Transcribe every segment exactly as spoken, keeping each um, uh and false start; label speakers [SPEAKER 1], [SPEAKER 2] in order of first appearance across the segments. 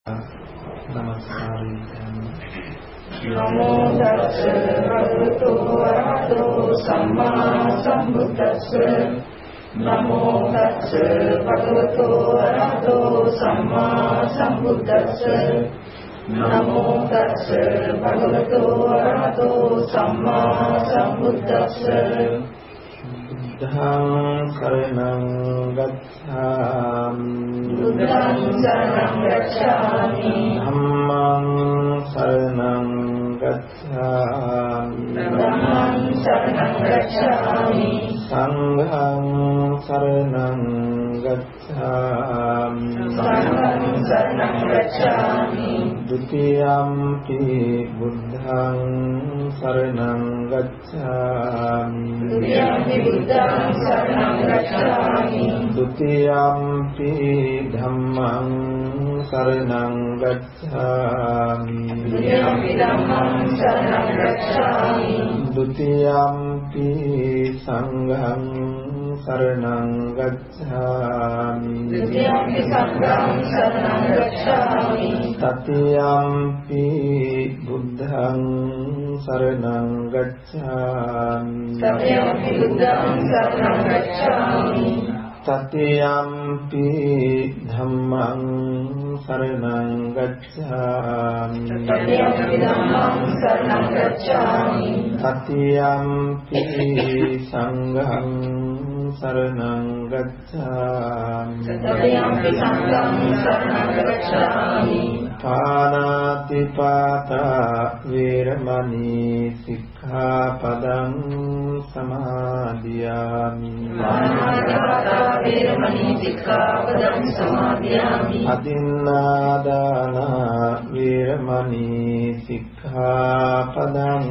[SPEAKER 1] नमस्कारी
[SPEAKER 2] नमो तस्से भगवतो अरहतो सम्मा सम्बुद्धस्से नमो तस्से भगवतो अरहतो सम्मा सम्बुद्धस्से नमो तस्से भगवतो अरहतो सम्मा सम्बुद्धस्से
[SPEAKER 1] बुद्धं शरणं गच्छामि
[SPEAKER 2] बुद्धं शरणं गच्छामि
[SPEAKER 1] धम्मं शरणं गच्छामि
[SPEAKER 2] धम्मं शरणं गच्छामि
[SPEAKER 1] संघं शरणं गच्छामि
[SPEAKER 2] संघं शरणं गच्छामि
[SPEAKER 1] द्वितीयम्पि बुद्धं शरणं गच्छामि
[SPEAKER 2] द्वितीयम्पि बुद्धं शरणं गच्छामि
[SPEAKER 1] द्वितीयम्पि धम्मं शरणं गच्छामि
[SPEAKER 2] द्वितीयम्पि धम्मं शरणं गच्छामि
[SPEAKER 1] द्वितीयम्पि संघं शरणं गच्छामि
[SPEAKER 2] द्वितीयम्पि संघं शरणं गच्छामि
[SPEAKER 1] तृतीयम्पि बुद्धं शरणं गच्छामि
[SPEAKER 2] तृतीयम्पि बुद्धं शरणं गच्छामि
[SPEAKER 1] तृतीयम्पि धम्मं शरणं गच्छामि
[SPEAKER 2] तृतीयम्पि धम्मं शरणं गच्छामि
[SPEAKER 1] तृतीयम्पि संघं शरणं गच्छामि
[SPEAKER 2] तृतीयम्पि संघं शरणं गच्छामि
[SPEAKER 1] पानातिपाता वेरमणि सिक्खापदं समादियामि
[SPEAKER 2] पानातिपाता वेरमणि सिक्खापदं समादियामि
[SPEAKER 1] अदिन्नादाना वेरमणि सिक्खापदं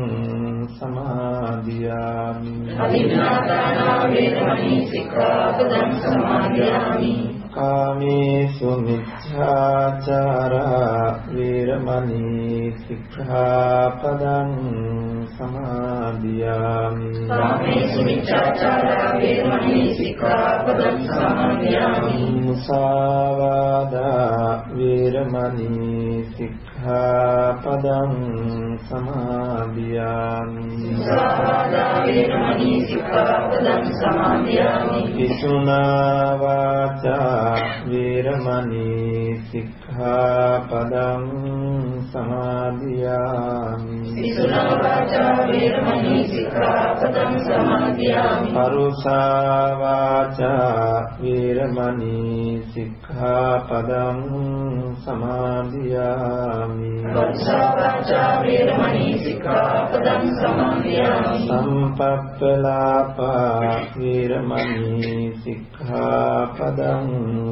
[SPEAKER 1] समादियामि
[SPEAKER 2] अदिन्नादाना वेरमणि सिक्खापदं समादियामि
[SPEAKER 1] कामेषु मिथ्याचारा वेरमणि सिक्खापदं समादियामि
[SPEAKER 2] कामेषु मिथ्याचारा वेरमणि सिक्खापदं समादियामि
[SPEAKER 1] मुसावादा वेरमणि सिक्खापदं समादियामि
[SPEAKER 2] मुसावादा वेरमणि सिक्खापदं समादियामि
[SPEAKER 1] पितुना वाचा वेरमणि सिक्खापदं समादियामि
[SPEAKER 2] पितुना वाचा वेरमणि सिक्खापदं समादियामि
[SPEAKER 1] परुषा वाचा वेरमणि सिक्खापदं समादियामि
[SPEAKER 2] परुषा वाचा वेरमणि सिक्खापदं समादियामि
[SPEAKER 1] संपप्पलापा वेरमणि सिक्खापदं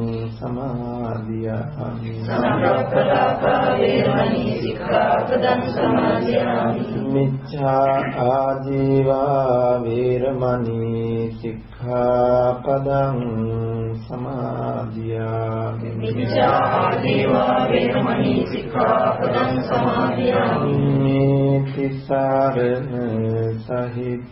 [SPEAKER 1] समादियामि
[SPEAKER 2] संपप्पलापा वेरमणि सिक्खापदं समादियामि
[SPEAKER 1] मिच्छा आजीवा वेरमणि सिक्खापदं समादियामि
[SPEAKER 2] मिच्छा आजीवा वेरमणि सिक्खापदं समादियामि
[SPEAKER 1] तिसारण सहित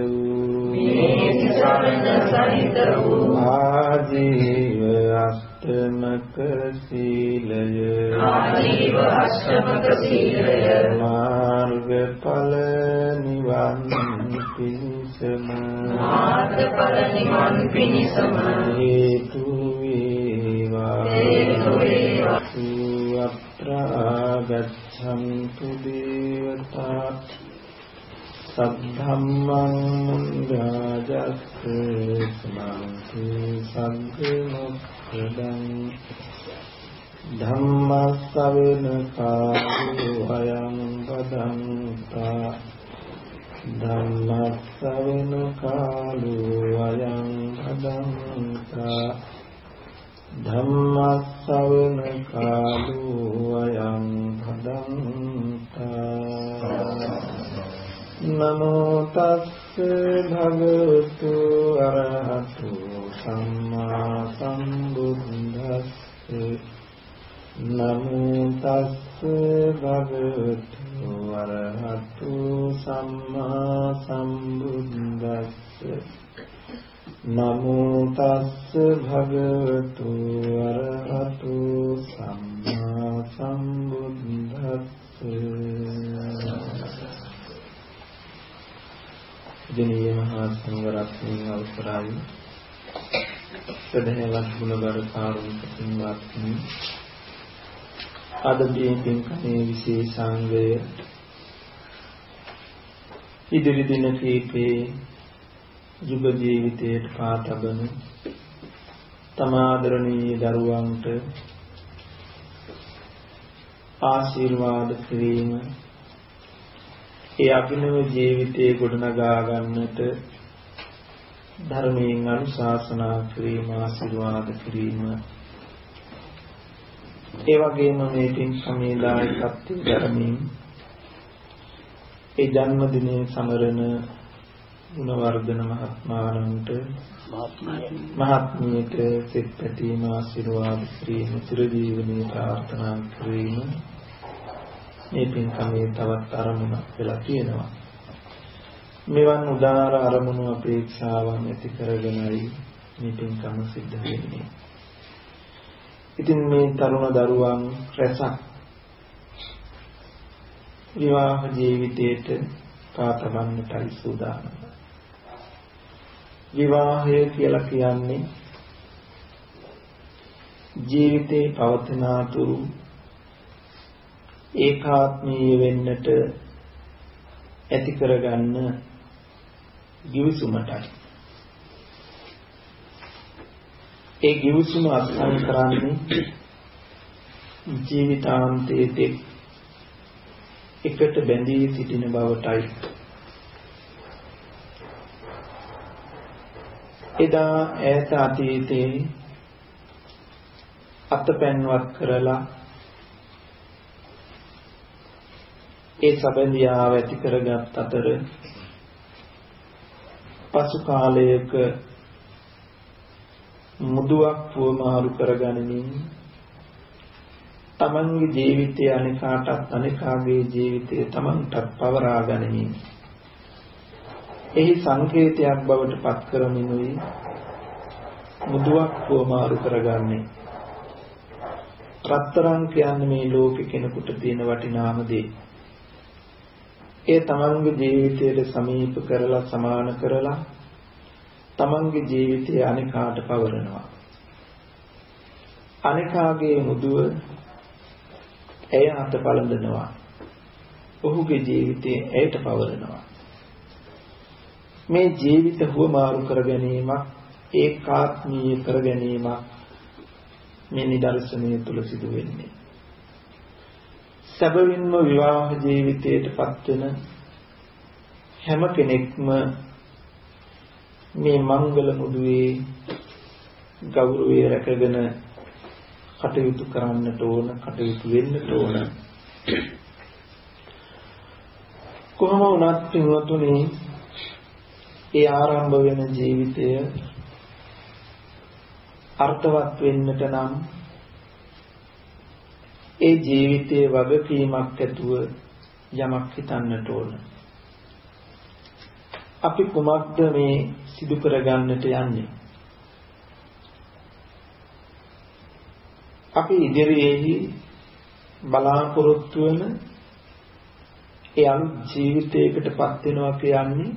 [SPEAKER 2] सारण सहित
[SPEAKER 1] आजीव अष्टमक शीलय
[SPEAKER 2] आजीव अष्टमक शीलय
[SPEAKER 1] मार्गඵල නිවන් පිණිසම
[SPEAKER 2] මාර්ගඵල නිවන් පිණිසම
[SPEAKER 1] හේතු වේවා
[SPEAKER 2] හේතු වේවා
[SPEAKER 1] සුවත්‍රාගච්ඡන්තු දේවතා සද්ධම්මං රාජස්ස සමන්ති සග්ග මොක්ඛදං ධම්මස්සවෙන කාලෝ අයං පදංතා ධම්මස්සවෙන කාලෝ අයං පදංතා ධම්මස්සවෙන කාලෝ අයං පදංතා නමෝ තස්ස භගවතු අරහතු සම්මා සම්බුද්දස්ස නමෝ තස්ස භගවතු අරහතු සම්මා සම්බුද්දස්ස නමෝ තස්ස භගවතු අරහතු සම්මා සම්මා සම්බුද්දස්ස. දිනේ මහා සංඝරත්නයේ අවසරයි සදහවත් ගුණගරු කාරුණික පින්වත්නි, අද මේ පින්කමේ විශේෂාංගය ඉදිරි දින කීපේ යුග ජීවිතයට පාතබන තමාදරණීය දරුවන්ට ආශිර්වාද කිරීම, ඒ අභිනව ජීවිතයේ ගොඩනගා ගන්නට ධර්මයෙන් අනුශාසනා කිරීම, ආශිර්වාද කිරීම, ඒ වගේම මේ පින්කමේ දායකත්වයෙන් ධර්මයෙන් ඒ ජන්මදිනයේ සමරන ගුණවර්ධන මහත්මයාණන්ට මහත්මියට සිත පැතීම, ආශිර්වාද කිරීම, චිරජීවනයේ ප්‍රාර්ථනා කිරීම මේ පින්කමේ තවත් අරමුණක් වෙලා තියෙනවා. මෙවන් උදාර අරමුණු අපේක්ෂාවන් ඇති කරගෙනයි මේ පින්කම සිද්ධ වෙන්නේ. ඉතින් මේ තරුණ දරුවන් රැසක් විවාහ ජීවිතයට පාතබන්නටයි සූදානම්. විවාහය කියලා කියන්නේ ජීවිතේ පවතින තුරු ඒකාත්මීය වෙන්නට ඇති කරගන්න ගිවිසුමටයි. ඒ ගිවිසුම අත්සන් කරන්නේ ජීවිතාන්තයේ එකට බැඳී සිටින බවටයි. එදා ඈත අතීතයේ අතපැන්වත් කරලා ඒ සබඳියාව ඇති කරගත් අතර පසු කාලයක මුදුවක් පුවමාරු කරගනිමින් තමන්ගේ ජීවිතය අනිකාටත්, අනිකාගේ ජීවිතය තමන්ටත් පවරා ගනිමින් එහි සංකේතයක් බවට පත් කරමිනුයි මුදුවක් පුවමාරු කරගන්නේ. රත්තරන් කියන්නේ මේ ලෝකෙ කෙනෙකුට තියෙන වටිනාම දේ. ඒ තමන්ගේ ජීවිතයට සමීප කරලා, සමාන කරලා තමන්ගේ ජීවිතය අනිකාට පවරනවා. අනිකාගේ මුදුව ඇය අත පළඳනවා. ඔහුගේ ජීවිතය ඇයට පවරනවා. මේ ජීවිත හුවමාරු කර ගැනීමක්, ඒකාත්මීය කර ගැනීමක් මේ නිදර්ශනය තුල සිදු වෙන්නේ. සැබවින්ම විවාහ ජීවිතයට පත්වෙන හැම කෙනෙක්ම මේ මංගල මුදුවේ ගෞරවය රැකගෙන කටයුතු කරන්නට ඕන, කටයුතු වෙන්නට ඕන. කොහොම වුණත් පින්වතුනි, ඒ ආරම්භ වෙන ජීවිතය අර්ථවත් වෙන්නට නම් ඒ ජීවිතයේ වගකීමක් ඇතුව යමක් හිතන්නට ඕන. අපි කුමක්ද මේ සිදු කරගන්නට යන්නේ? අපි ඉදිරියේදී බලාපොරොත්තු වෙන ඒ අලුත් ජීවිතයකටපත් වෙනවා කියන්නේ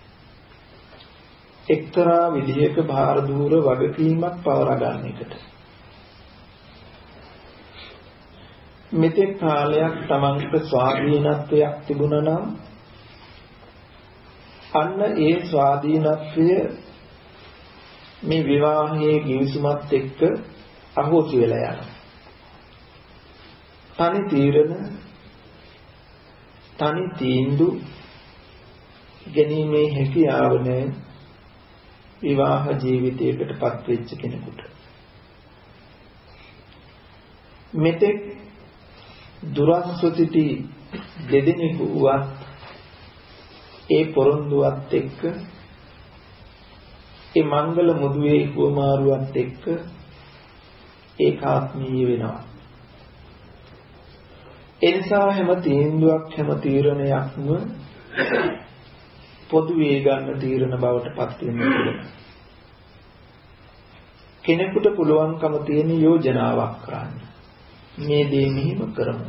[SPEAKER 1] එක්තරා විදිහක බාහිර දූර වගකීමක් පවරා ගන්න එකට. මෙතෙක් කාලයක් තමන්ට ස්වාධීනත්වයක් තිබුණා නම් අන්න ඒ ස්වාධීනත්වය මේ විවාහයේ ගිවිසුමත් එක්ක අහෝසි වෙලා යනවා. තනි තීරණ, තනි තීන්දුව ගැනීමේ හැකියාව නැහැ විවාහ ජීවිතයකටපත් වෙච්ච කෙනෙකුට. මෙතෙක් දුරස්ව සිටි දෙදෙනෙකු වත් ඒ පොරොන්දුවත් එක්ක, ඒ මංගල මුදුවේ හුවමාරුවත් එක්ක ඒකාත්මීය වෙනවා. එනිසා හැම තීන්දුවක්, හැම තීරණයක්ම පොදුවේ ගන්න තීරණ බවට පත් වෙන්න පුළුවන්. කෙනෙකුට පුළුවන්කම තියෙන යෝජනාවක් කරන්න. මේ දේ මෙහිම කරමු.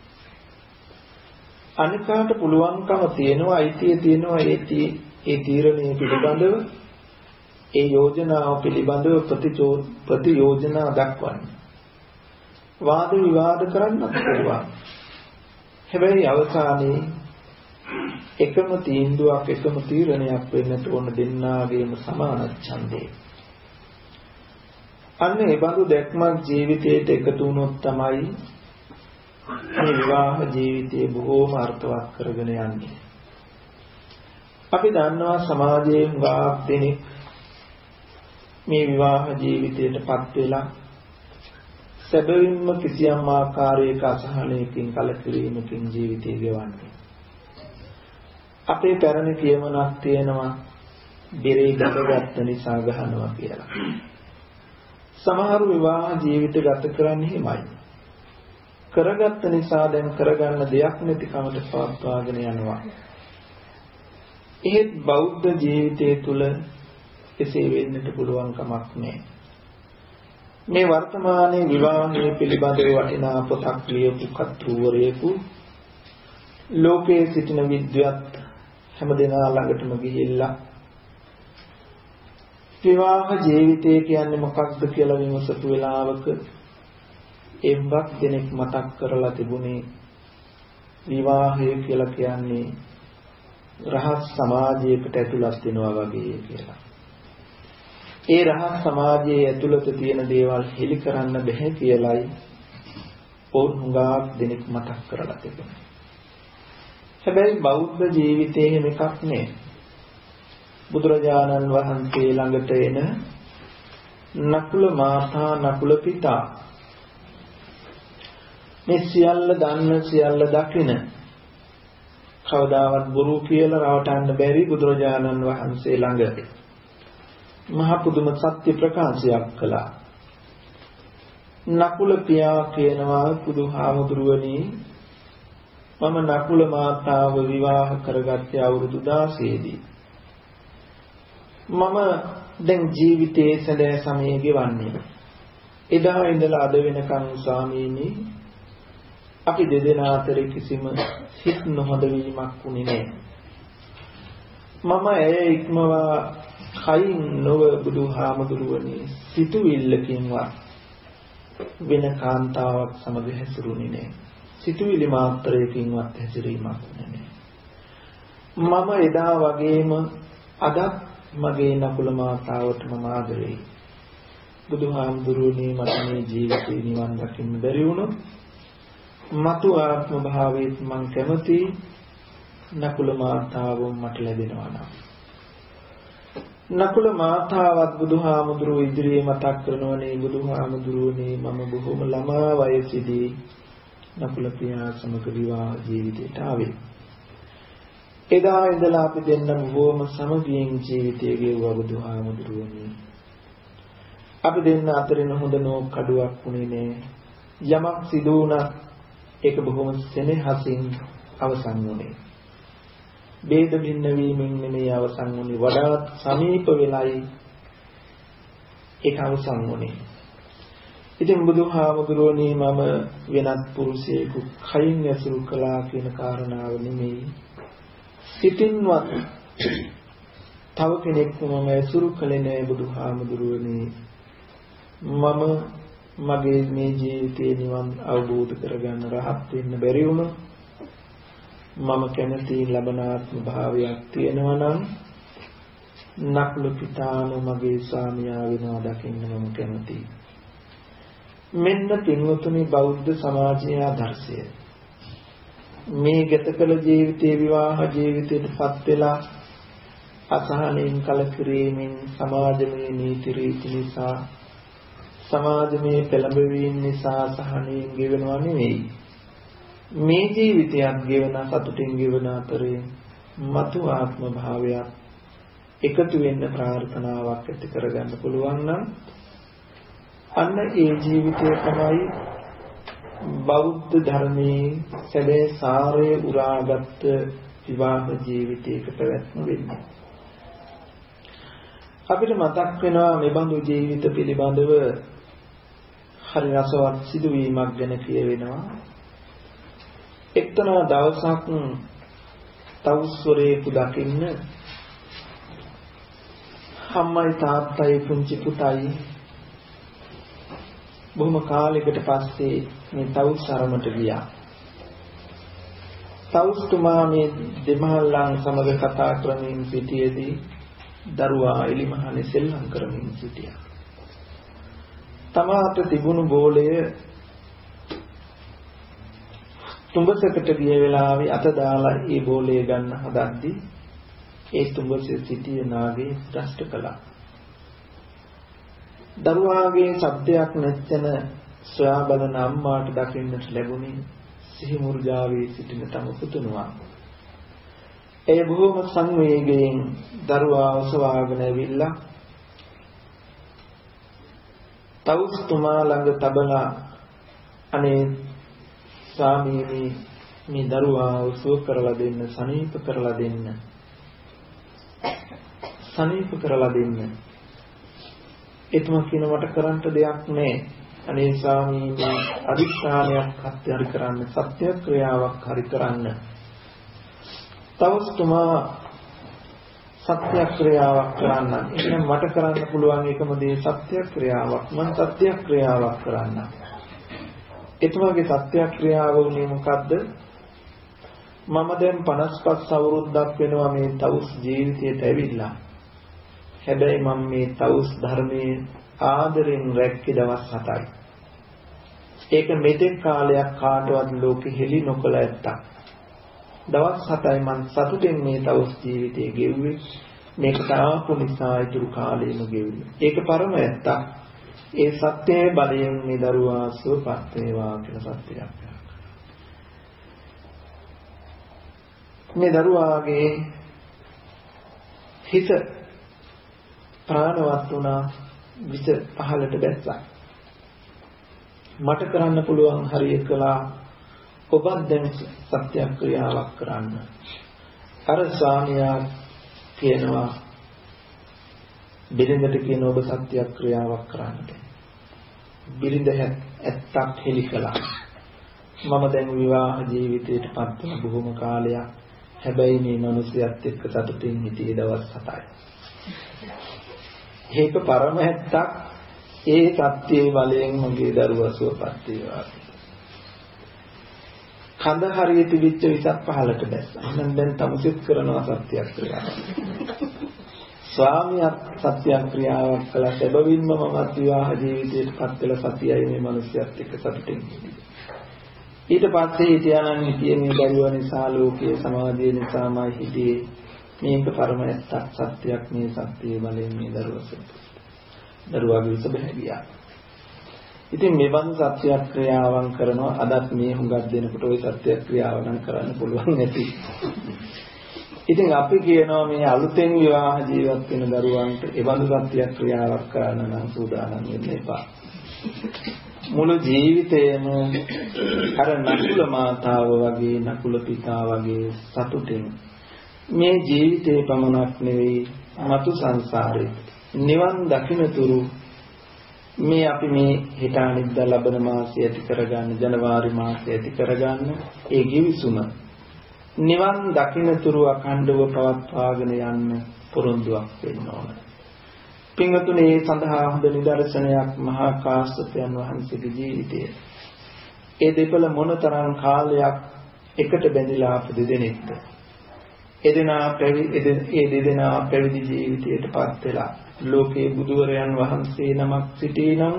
[SPEAKER 1] අනිකාට පුළුවන්කම තියෙනවා, අයිතිය තියෙනවා ඒ ඒ තීරණය පිළිබඳව, ඒ යෝජනාව පිළිබඳව ප්‍රතියෝජනා දක්වන්න. වාද විවාද කරන්නත් පුළුවන්. හැබැයි අවසානයේ එකම තීන්දුවක් එකම තීරණයක් වෙන්නට ඕන දෙන්නාගේම සමාන ඡන්දේ. අන්න ඒ බඳු දැක්මක් ජීවිතයට එකතු වුණොත් තමයි මේ විවාහ ජීවිතය බොහෝම අර්ථවත් කරගෙන යන්නේ. අපි දන්නවා සමාජයේ ගාක් දෙනෙක් මේ විවාහ ජීවිතයටපත් වෙලා සැබවින්ම කිසියම් ආකාරයක අසහනයකින් කලකිරීමකින් ජීවිතය ගෙවන්නේ. අපේ පැරණි කියමනක් තියෙනවා බෙරේ ගහගත්ත නිසා ගහනවා කියලා. සමහර විවාහ ජීවිත ගත කරන්නේ හිමයි. කරගත්ත නිසා දැන් කරගන්න දෙයක් නැති කමට පවත්වාගෙන යනවා. ඒත් බෞද්ධ ජීවිතය තුළ එසේ වෙන්නට පුළුවන් කමක් නැහැ. මේ වර්තමානයේ විවාහයේ පිළිබඳව වටිනා පොතක් ලියපු කතුවරයෙකු ලෝකයේ සිටින විද්වත් හැමදෙනා ළඟටම ගිහිල්ලා විවාහ ජීවිතය කියන්නේ මොකක්ද කියලා විමසපු වෙලාවක එම්බක් දෙනෙක් මතක් කරලා තිබුණේ විවාහය කියලා කියන්නේ රහස් සමාජයකට ඇතුළත් වෙනවා වගේ කියලා. ඒ රහස් සමාජයේ ඇතුළත තියෙන දේවල් හෙලි කරන්න බැහැ කියලයි ඕන් හුඟක් දෙනෙක් මතක් කරලා තිබුණේ. හැබැයි බෞද්ධ ජීවිතයේ මේකක් නෑ. බුදුරජාණන් වහන්සේ ළඟට එන නකුල මාතා නකුල පිතා මේ සියල්ල දන්න සියල්ල දකින කවදාවත් බොරු කියලා රවටන්න බැරි බුදුරජාණන් වහන්සේ ළඟ මහ පුදුම සත්‍ය ප්‍රකාශයක් කළා. නකුල පියා කියනවා බුදුහාමුදුරුවනි මම නකුල මාතාව විවාහ කරගත්තේ අවුරුදු දාසය දී. මම දැන් ජීවිතයේ සැලෑ සමයේ ගෙවන්නේ. එදා ඉඳලා අද වෙනකන් ස්වාමීනි අපි දෙදෙනා අතර කිසිම හිත් නොහොඳ වීමක් වුණේ නැහැ. මම ඇය ඉක්මවා කයින් නොව බුදුහාමුදුරුවනි සිතුවිල්ලකින්වත් වෙන කාන්තාවක් සමග හැසිරුණේ නැහැ. සිතුවිලි මාත්‍රයකින්වත් හැසිරීමක් නැහැ. මම එදා වගේම අදත් මගේ නකුල මාතාවට මම ආදරෙයි. බුදුහාමුදුරුවනේ මට මේ ජීවිතේ නිවන් දකින්න බැරි වුණොත් මතු ආත්ම භාවයේත් මං කැමති නකුල මාතාව මට ලැබෙනවා නම්. නකුල මාතාවත් බුදුහාමුදුරුවෝ ඉදිරියේ මතක් කරනවනේ බුදුහාමුදුරුවනේ මම බොහොම ළමා වයසේදී නකුල පියා සමග විවාහ ජීවිතයට ආවේ. එදා ඉඳලා අපි දෙන්නම බොහොම සමගියෙන් ජීවිතය ගෙවුවා බුදුහාමුදුරුවනේ. අපි දෙන්න අතරින් හොඳ නෝක් කඩුවක් වුණේ නෑ. යමක් සිදු වුණා ඒක බොහොම සෙනෙහසින් අවසන් වුණේ. ભેද භින්න වීමෙන් නෙමෙයි අවසන් වුණේ, වඩාත් සමීප වෙලයි ඒක අවසන් වුණේ. ඉතින් බුදුහාමුදුරුවනේ මම වෙනත් පුරුෂයෙකු කයින් ඇසුරු කළා කියන කාරණාව නෙමෙයි, සිතින්වත් තව කෙනෙක්ව මම ඇසුරු කළේ නෑ බුදුහාමුදුරුවනේ. මම මගේ මේ ජීවිතේ නිවන් අවබෝධ කරගන්න රහත් වෙන්න බැරි වුණා. මම කැමති ලබනාත්ම භාවයක් තියෙනවා නම් නකුල පිතාම මගේ ස්වාමියා වෙනවා දකින්න මම කැමතියි. මෙන්න පින්වතුනි බෞද්ධ සමාජයේ ආදර්ශය. මේ ගත කළ ජීවිතේ විවාහ ජීවිතයටපත් වෙලා අසහනෙන් කලකිරීමෙන් සමාජමය නීති රීති නිසා සමාජමය පෙළඹවීම නිසා සහනෙන් ගෙවෙනවා නෙවෙයි. මේ ජීවිතයත් ගෙවන සතුටින් ගෙවන අතරේ මතු ආත්ම භාවයක් එකතු වෙන්න ප්‍රාර්ථනාවක් ඇති කරගන්න පුළුවන් නම් අන්න ඒ ජීවිතය තමයි බෞද්ධ ධර්මයේ සැබෑ සාරය උරාගත් විවාහ ජීවිතයක පැවැත්ම වෙන්නේ. අපිට මතක් වෙනවා මේ බඳු ජීවිත පිළිබඳව හරි රසවත් සිදුවීමක් ගැන කියවෙනවා. එක්තරා දවසක් තවුස්වරේකු දකින්න අම්මයි තාත්තයි පුංචි පුතයි බොහොම කාලයකට පස්සේ මේ තවුස් අරමට ගියා. තවුස්තුමා මේ දෙමහල්ලන් සමග කතා කරමින් සිටියේදී දරුවා එලිමහනේ සෙල්ලම් කරමින් සිටියා. තමාට තිබුණු බෝලය තුඹසකට ගිය වෙලාවේ අත දාලා ඒ බෝලය ගන්න හදද්දී ඒ තුඹසේ සිටිය නාගේ දෂ්ට කළා. දරුවාගේ ශබ්දයක් නැත්නම් සොයා බලන අම්මාට දකින්නට ලැබුණේ සිහි මුර්ජාවේ සිටින තම පුතුණුවා. ඒ බොහොම සංවේගයෙන් දරුවා ඔසවාගෙන ඇවිල්ලා තවුස්තුමා ළඟ තබලා අනේ ස්වාමීනි මේ දරුවා උසුව කරලා දෙන්න, සනීප කරලා දෙන්න, සනීප කරලා දෙන්න. එතුම කියන මට කරන්න දෙයක් නැහැ. අනේ ස්වාමීනි අදිස්ථානයක් හරි කරන්න, සත්‍ය ක්‍රියාවක් හරි කරන්න. තවුස්තුමා සත්‍ය ක්‍රියාවක් කරන්න. එහෙනම් මට කරන්න පුළුවන් එකම දේ සත්‍ය ක්‍රියාවක්. මම සත්‍ය ක්‍රියාවක් කරන්න. එතුමාගේ සත්‍ය ක්‍රියාව උනේ මොකද්ද? මම දැන් පනස් පහ අවුරුද්දක් වෙනවා මේ තවුස් ජීවිතයට ඇවිල්ලා. හැබැයි මම මේ තවුස් ධර්මයේ ආදරෙන් රැක්කේ දවස් හතයි. ඒක මෙතෙක් කාලයක් කාටවත් ලෝකෙ හෙළි නොකළ ඇත්තා. දවස් හතයි මම සතුටෙන් මේ තවුස් ජීවිතේ ගෙව්වේ. මේකට ආපු නිසා ඊටු කාලෙම ගෙව්වේ. ඒක පරම ඇත්තා. ඒ සත්‍යයේ බලයෙන් මේ දරුවා සුවපත් වේවා කියලා සත්‍යයක්. මේ දරුවාගේ හිත ප්‍රාණවත් වුණා, විස පහළට බැස්සා. මට කරන්න පුළුවන් හරිය කළා. ඔබත් දැන් සත්‍ය ක්‍රියාවක් කරන්න. අර ස්වාමියා කියනවා බිරිඳට කියන ඔබ සත්‍ය ක්‍රියාවක් කරන්නට. බිරිඳ ඇත්තක් හෙලි කළා. මම දැන් විවාහ ජීවිතයට පත් වුණ බොහොම කාලයක්. හැබැයි මේ මිනිසියත් එක්ක සතුටින් හිටියේ දවස් හතයි. ඒක පරම ඇත්තක්. ඒ සත්‍යයේ බලයෙන් මගේ දරුවා සුවපත් වේවා. කඳ හරිය තිබිච්ච විසක් පහලට බැස්සා. එහෙනම් දැන් තමුසෙත් කරනවා සත්‍ය ක්‍රියාවක්. ස්වාමියාත් සත්‍ය ක්‍රියාවක් කළා. සැබවින්ම මමත් විවාහ ජීවිතයට පත් වෙලා සතියයි මේ මිනිස්යාත් එක්ක සතුටින් හිටියේ. ඊට පස්සේ හිටියානම් හිටියේ මේ දරුවා නිසා, ලෝකයේ සමාජයේ නිසාමයි හිටියේ. මේක පරම ඇත්තක්, සත්‍යයක්. මේ සත්‍යයේ බලයෙන් මේ දරුවා සුවපත්. දරුවාගේ විස බැහැ ගියා. ඉතින් මේ බඳු සත්‍ය ක්‍රියාවන් කරනවා. අදත් මේ හුඟක් දෙනකොට ওই සත්‍ය ක්‍රියාව නම් කරන්න පුළුවන් නැති. ඉතින් අපි කියනවා මේ අලුතෙන් විවාහ ජීවත් වෙන දරුවන්ට ඒ බඳු සත්‍ය ක්‍රියාවක් කරන්න නම් සූදානම් වෙන්න එපා. මුළු ජීවිතේම අර නකුල මාතාව වගේ, නකුල පිතා වගේ සතුටින් මේ ජීවිතේ පමණක් නෙවෙයි මතු සංසාරේ නිවන් දකින්නතුරු මේ අපි මේ හිත අනිද්දා ලබන මාසය ඇති කරගන්න, ජනවාරි මාසය ඇති කරගන්න ඒ givisuma නිවන් දකින්නතුරු අඛණ්ඩව පවත්වාගෙන යන්න පොරොන්දුවක් වෙන්න ඕන. පින්වතුනි, මේ සඳහා හොඳ නිදර්ශනයක් මහා කාශ්‍යපයන් වහන්සේගේ ජීවිතය. ඒ දෙපළ මොනතරම් කාලයක් එකට බැඳිලා අප දෙදෙනෙක්ද. එදෙනා පැවිදි ඒ දෙදෙනා පැවිදි ජීවිතයටපත් වෙලා ලෝකේ බුදුවරයන් වහන්සේ නමක් සිටිනම්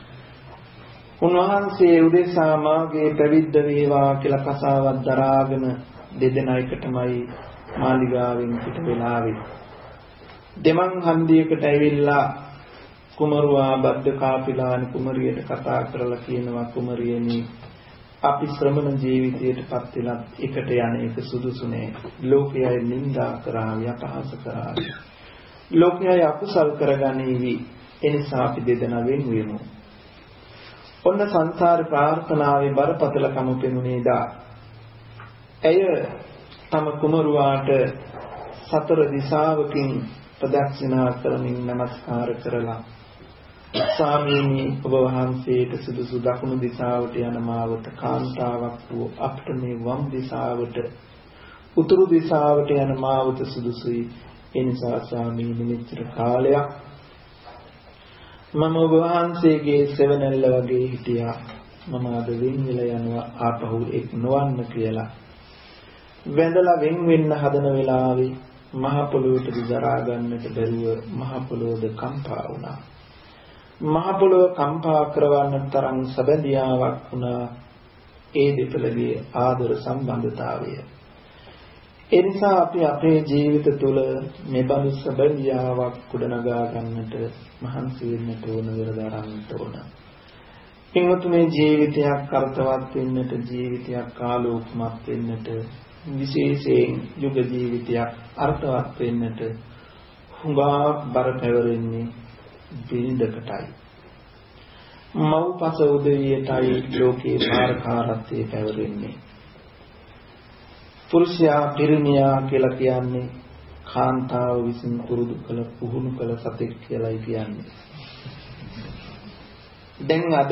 [SPEAKER 1] උන්වහන්සේ උදෙසා මාගේ පැවිද්ද වේවා කියලා කසාවක් දරාගෙන දෙදෙනා එකටමයි මාලිගාවෙන් පිට වෙලාවේ. දෙමන් හන්දියකට ඇවිල්ලා කුමරුවා බද්දකාපිලානි කුමරියට කතා කරලා කියනවා, කුමරියනි අපි ශ්‍රමණ ජීවිතයටපත් වෙලා එකට යන එක සුදුසු නෑ. ලෝකයේ නිඳා කරා, යපහස කරා. ලෝකයේ අකුසල් කරගනීවි. එනිසා අපි දෙදෙනා වෙන් වෙමු. ඔන්න සංසාර ප්‍රාර්ථනාවේ බරපතලකම පෙනුනේදා. ඇය තම කුමරුවාට සතර දිසාවකින් ප්‍රදක්ෂිනා කරමින් නමස්කාර කරලා ස්වාමීනි ඔබ වහන්සේට සුදුසු දකුණු දිශාවට යන මාවත කාන්තාවක් වූ අපට මේ වම් දිශාවට උතුරු දිශාවට යන මාවත සුදුසුයි. ඒ නිසා ස්වාමීනි මෙච්චර කාලයක් මම ඔබ වහන්සේගේ සෙවණැල්ල වගේ හිටියා. මම අද වෙන් වෙලා යනවා ආපහු එක් නොවන්න කියලා. වැඳලා වෙන් වෙන්න හදන වෙලාවේ මහ පොළොවට දරා ගන්නට බැරුව මහ පොළොවද කම්පා වුණා. මහ පොළොව කම්පා කරවන්න තරම් සැබඳියාවක් වුණා ඒ දෙපළගේ ආදර සම්බන්ධතාවය. ඒ නිසා අපි අපේ ජීවිත තුළ මේ බඳු සැබඳියාවක් ගොඩනගා ගන්නට මහන්සි වෙන්නට ඕන, වෙරදරන්නට ඕන. පින්වතුනි ජීවිතයක් අර්ථවත් වෙන්නට, ජීවිතයක් ආලෝකමත් වෙන්නට, විශේෂයෙන් යුග ජීවිතයක් අර්ථවත් වෙන්නට හුඟා බර පැවරෙන්නේ බිරිඳකටයි. මව්පස උදවියටයි ලෝකේ භාරකාරත්වයේ පැවරෙන්නේ. පුරුෂයා පිරිමියා කියලා කියන්නේ කාන්තාව විසින් පුරුදු කළ පුහුණු කළ සතෙක් කියලායි කියන්නේ. දැන් අද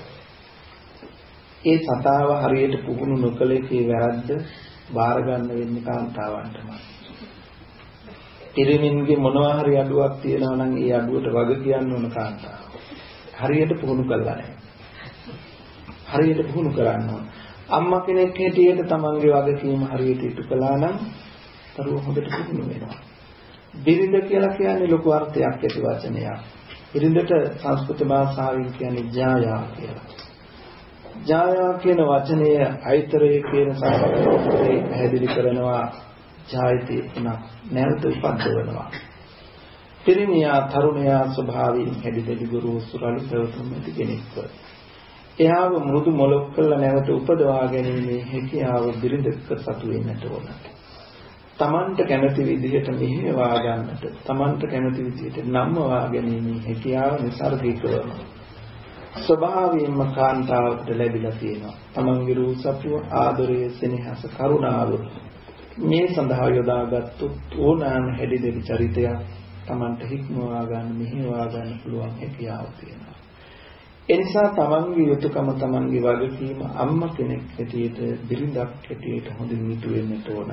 [SPEAKER 1] ඒ සතාව හරියට පුහුණු නොකළ එකේ වැරද්ද බාර ගන්න වෙන්නේ කාන්තාවන්ටම. පිරිමින්ගේ මොනවා හරි අඩුවක් තියෙනවා නම් ඒ අඩුවට වග කියන්න ඕන කාන්තාව. හරියට පුහුණු කළා නැහැ. හරියට පුහුණු කරන්න ඕන. අම්මා කෙනෙක් හිටියට තමන්ගේ වගකීම හරියට ඉටු කළා නම් දරුවෝ හොඳට පුහුණු වෙනවා. බිරිඳ කියලා කියන්නේ ලොකු අර්ථයක් ඇති වචනයක්. බිරිඳට සංස්කෘත භාෂාවෙන් කියන්නේ ජායා කියලා. ජායා කියන වචනය අයිතරේ කියන සංස්කෘතයේ පැහැදිලි කරනවා ජායති උනක් නැවත උපද්දවනවා. පිරිමියා තරුණයා ස්වභාවයෙන් හැදිදෙලි ගුරු සුරලි ප්‍රවතුම් ඇති කෙනෙක්ව. එයාව මෘදු මොලොක් කළ නැවත උපදවා ගැනීමේ හැකියාව බිරිඳක සතු වෙන්නට ඕන. තමන්ට කැමති විදිහට මෙහෙවා ගන්නට, තමන්ට කැමති විදිහට නම්මවා ගැනීමේ හැකියාව નિસર્ගිකවම ස්වභාවයෙන්ම කාන්තාවට ලැබිලා තියෙනවා. තමන්ගේ රූපසත්ව ආදරය, සෙනෙහස, කරුණාව මේ සඳහා යොදාගත්තු ඕනෑම හැදිදෙලි චරිතයක් තමන්ට හික්මවා ගන්න, මෙහෙවා ගන්න පුළුවන් හැකියාව තියෙනවා. එනිසා තමන්ගේ යුතුයකම, තමන්ගේ වගකීම අම්මා කෙනෙක් හැටියට, බිරිඳක් හැටියට හොඳින් මිතු වෙන්නට ඕන.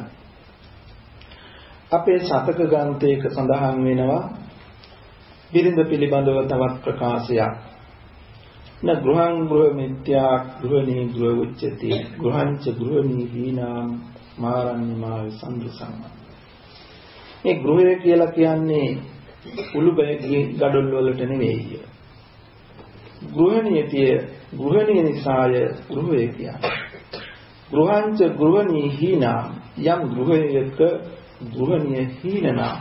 [SPEAKER 1] අපේ ශතක ග්‍රන්ථයක සඳහන් වෙනවා බිරිඳ පිළිබඳව තවත් ප්‍රකාශයක්. න ගෘහං ගෘහ මිත්‍යා ගෘහණී ගෘහ උච්චති ගෘහංච ගෘහණී හීනාම් මාරඤ්ඤමාව සම්දුසං. මේ ගෘහය කියලා කියන්නේ උළුබැගේ gadol වලට නෙවෙයි. ගෘහණියතිය ගෘහණිය නිසාය ගෘහය කියන්නේ. ගෘහංච ගෘහණී හීනාම් යම් ගෘහයක ගෘහණිය හීනනා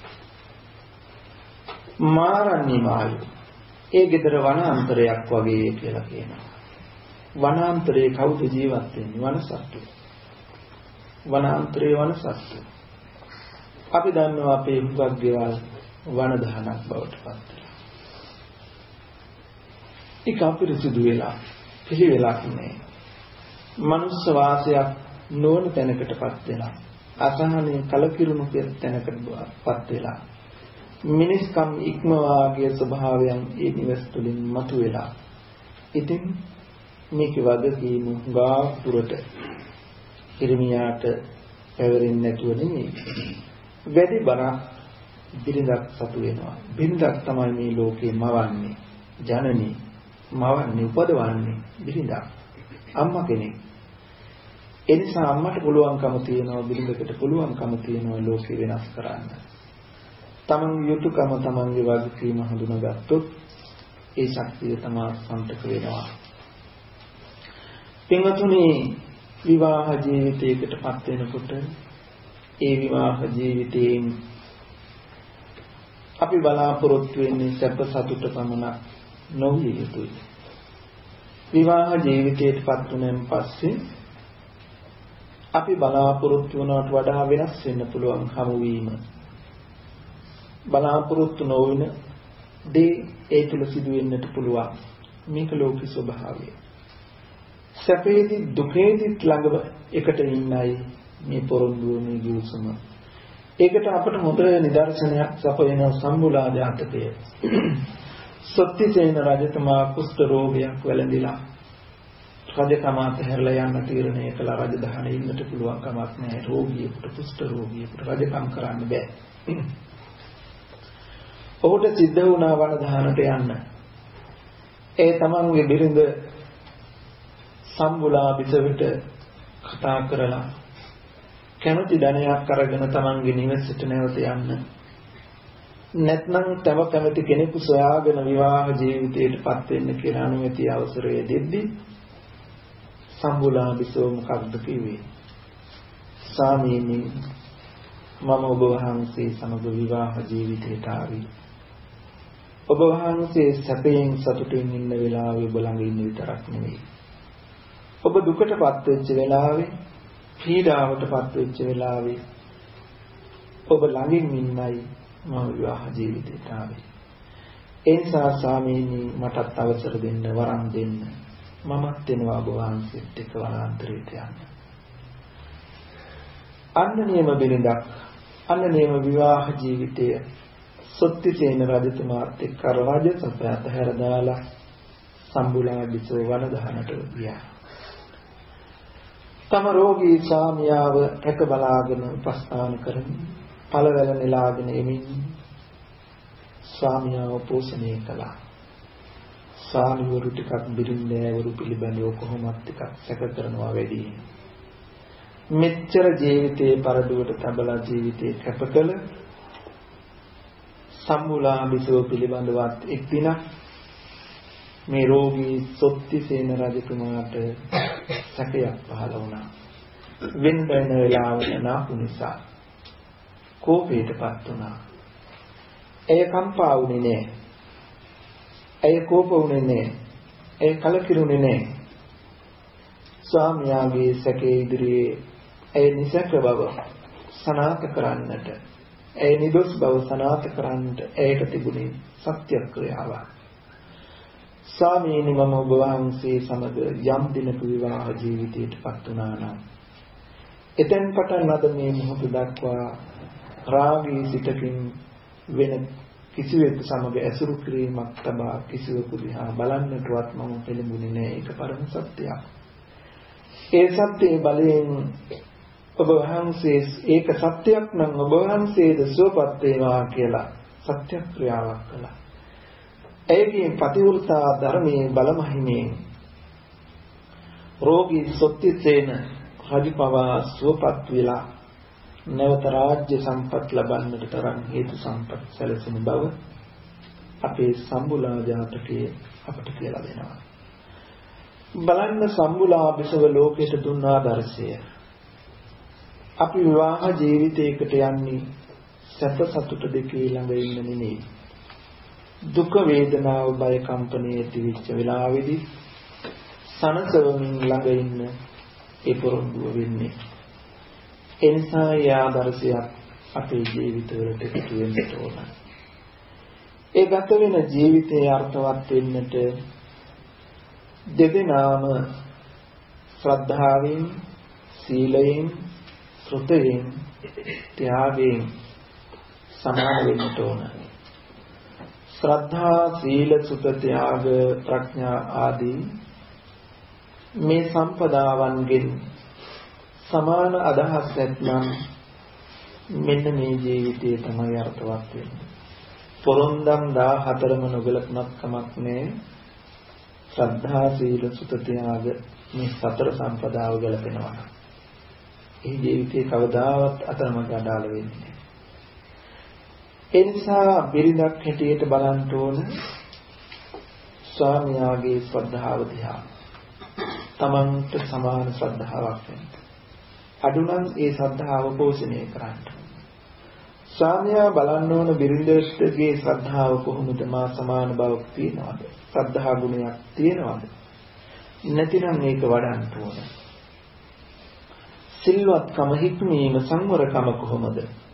[SPEAKER 1] මාරඤ්ඤමාව ඒ ගෙදර වනාන්තරයක් වගේ කියලා කියනවා. වනාන්තරයේ කවුද ජීවත් වෙන්නේ? වනසත්තු. වනාන්තරයේ වනසත්තු. අපි දන්නවා අපේ හුඟක් ගෙවල් වන දහනක් බවට පත් වෙලා. ඒක අපිරිසුදු වෙලා පිළිවෙලක් නෑ. මනුස්ස වාසයක් නොවන තැනකටපත් වෙලා. අසහනේ කලකිරුණු තැනකටපත් වෙලා. මිනිස්කම් ඉක්මවාගේ ස්වභාවයන් ඒ නිවස් තුළින් මතුවෙලා. ඉතින් මේක වගකීම ගා පුරට ඉරිමියාට පැවරෙන්නේ නැතුව නෙමෙයි. වැඩි බරක් බිරිඳක් සතු වෙනවා. බිරිඳක් තමයි මේ ලෝකේ මවන්නේ. ජනනී මවන්නේ, උපදවන්නේ බිරිඳක්. අම්මා කෙනෙක්. ඒ නිසා අම්මට පුළුවන්කම තියෙනවා, බිරිඳකට පුළුවන්කම තියෙනවා ලෝකේ වෙනස් කරන්න. තමන්ගේ යුතුයකම, තමන්ගේ වගකීම හඳුනාගත්තොත් ඒ ශක්තිය තමයි සම්පත වෙනවා. පින්වතුනි, විවාහ ජීවිතයකටපත් වෙනකොට ඒ විවාහ ජීවිතයෙන් අපි බලාපොරොත්තු වෙන්නේ සැප සතුට පමණක් නොවිය යුතුයි. විවාහ ජීවිතයටපත් වුණාන් පස්සේ අපි බලාපොරොත්තු වුණාට වඩා වෙනස් වෙන්න පුළුවන් හමුවීම. බලාපොරොත්තු නොවන දේ ඒ තුල සිදු වෙන්නට පුළුවන්. මේක ලෝක ස්වභාවය. සැපේදී දුකේදී ළඟව එකට ඉන්නයි මේ පොරොන්දුව, මේ ගිවිසුම. ඒකට අපට හොඳ නිදර්ශනයක් සපයන සම්බුලා ජාතකය. සොත්තිසේන රජතුමා කුෂ්ඨ රෝගයක් වැළඳිලා රජකම අතහැරලා යන්න තීරණය කළා. රජදහනේ ඉන්නට පුළුවන් කමක් නැහැ. රෝගියෙකුට කුෂ්ඨ රෝගියෙකුට රජකම් කරන්න බෑ. ඔහුට සිද්ධ වුණා වනදහනට යන්න. ඒ තමන්ගේ බිරිඳ සම්බුලා බිසවට කතා කරලා කැමති ධනයක් අරගෙන තමන්ගේ නිවසට නැවත යන්න. නැත්නම් තව කැමති කෙනෙකු සොයාගෙන විවාහ ජීවිතයට පත් වෙන්න කියලා අනුමැතිය අවසරය දෙද්දී සම්බුලා බිසව මොකක්ද කිව්වේ? ස්වාමීනි, මම ඔබ වහන්සේ සමග විවාහ ජීවිතයට ආවි. ඔබ වහන්සේ සැපයෙන් සතුටින් ඉන්න වෙලාවේ ඔබ ළඟ ඉන්න විතරක් නෙවෙයි. ඔබ දුකටපත් වෙච්ච වෙලාවේ, පීඩාවටපත් වෙච්ච වෙලාවේ ඔබ ළඟින් ඉන්නයි මම විවාහ ජීවිතයට ආවේ. ඒ නිසා ස්වාමීනි, මටත් අවසර දෙන්න, වරම් දෙන්න. මමත් එනවා ඔබ වහන්සේත් එක්ක වනාන්තරයට යන්න. අන්න නියම බිරිඳක්, අන්න නියම විවාහ ජීවිතය සොත්තිසේන රජතුමාත් එක්ක රාජ සපයට හැර දාලා සම්බුලා බිසව වනදහනට ගියා. තම රෝගී ස්වාමියාව රැක බලාගෙන උපස්ථාන කරමින් පළවැල නෙලාගෙන එමින් ස්වාමියාව පෝෂණය කළා. ස්වාමිවරු ටිකක් බිරින්දෑවරු පිළිබඳව කොහොමත් ටිකක් සැක කරනවා වැඩි. මෙච්චර ජීවිතේ පරදුවට තබලා ජීවිතේ කැපකල සම්බුලා බිසව පිළිබඳවත් එක් දිනක් මේ රෝගී සොත්තිසේන රජතුමාට සැකයක් පහළ වුණා. වෙන වෙන වෙලාවක නාපු නිසා කෝපයටපත් වුණා. එය කම්පා වුණේ නෑ. එය කෝප වුණේ නෑ. එය කලකිරුණේ නෑ. ස්වාමියාගේ සැකේ ඉදිරියේ එය නිසක බව සනාථ කරන්නට, එය නිදොස් බව සනාථ කරන්නට ඒකට තිබුණේ සත්‍යක්‍රියාවක්. ස්වාමීනි, මම ඔබ වහන්සේ සමග යම් දිනක විවාහ ජීවිතයටපත් වුණා නම් එතෙන් පටන් අද මේ මොහොත දක්වා රාගී සිතකින් වෙන කිසිවෙකු සමග ඇසුරු කිරීමක් තබා කිසිවෙකු දිහා බලන්නටවත් මම පෙළඹුණේ නැහැ. ඒක පරම සත්‍යයක්. ඒ සත්‍යයේ බලයෙන් ඔබ වහන්සේ ඒක සත්‍යයක් නම් ඔබ වහන්සේද සුවපත් වේවා කියලා සත්‍යක්‍රියාවක් කළා. ඒකේ පතිවෘතා ධර්මයේ බලමහිමෙන් රෝගී සොත්තිසේන රජපවා සුවපත් වෙලා නැවත රාජ්‍ය සම්පත් ලබන්නට තරම් හේතු සම්පත් සැලසෙන බව අපේ සම්බුලා ජාතකයේ අපට කියලා දෙනවා. බලන්න සම්බුලා බිසව ලෝකයට දුන්න ආදර්ශය. අපි විවාහ ජීවිතයකට යන්නේ සැප සතුට දෙකේ ළඟ ඉන්න නෙමෙයි. දුක වේදනාව බය කම්පනයේ තිවිච්ච වෙලාවේදී සනසවමින් ළඟ ඉන්න ඒ පොරොන්දුව වෙන්නේ. එනිසා ඒ ආදර්ශයක් අපේ ජීවිතවලට එකතු වෙන්න ඕන. ඒ ගත වෙන ජීවිතයේ අර්ථවත් වෙන්නට දෙදෙනාම ශ්‍රද්ධාවෙන්, සීලයෙන්, ශ්‍රුතයෙන්, ත්‍යාගයෙන් සමාන වෙන්න ඕන. ශ්‍රද්ධා, සීල, සුත, ත්‍යාග, ප්‍රඥා ආදී මේ සම්පදාවන්ගෙන් සමාන අදහස් නැත්නම් මෙන්න මේ ජීවිතයේ තමයි අර්ථවත් වෙන්නේ. පොරොන්දම් දාහතරම නොගලපුණක් කමක් නෑ. ශ්‍රද්ධා, සීල, සුත, ත්‍යාග මේ සතර සම්පදාව ගලපෙනවා. ඒ ජීවිතේ කවදාවත් අතරමඟ අඩාල වෙන්නේ නෑ. ඒ නිසා බිරිඳක් හැටියට බලන්න ඕන ස්වාමියාගේ ශ්‍රද්ධාව දිහා. තමන්ට සමාන ශ්‍රද්ධාවක් වෙන්න. අඩුනම් ඒ ශ්‍රද්ධාව පෝෂණය කරන්න. ස්වාමියා බලන්න ඕන බිරිඳගේ ශ්‍රද්ධාව කොහොමද? මා සමාන බවක් තියනවද? ශ්‍රද්ධා ගුණයක් තියනවද? නැතිනම් මේක වඩන්න ඕන. සිල්වත්කම, හික්මීම, සංවරකම කොහොමද?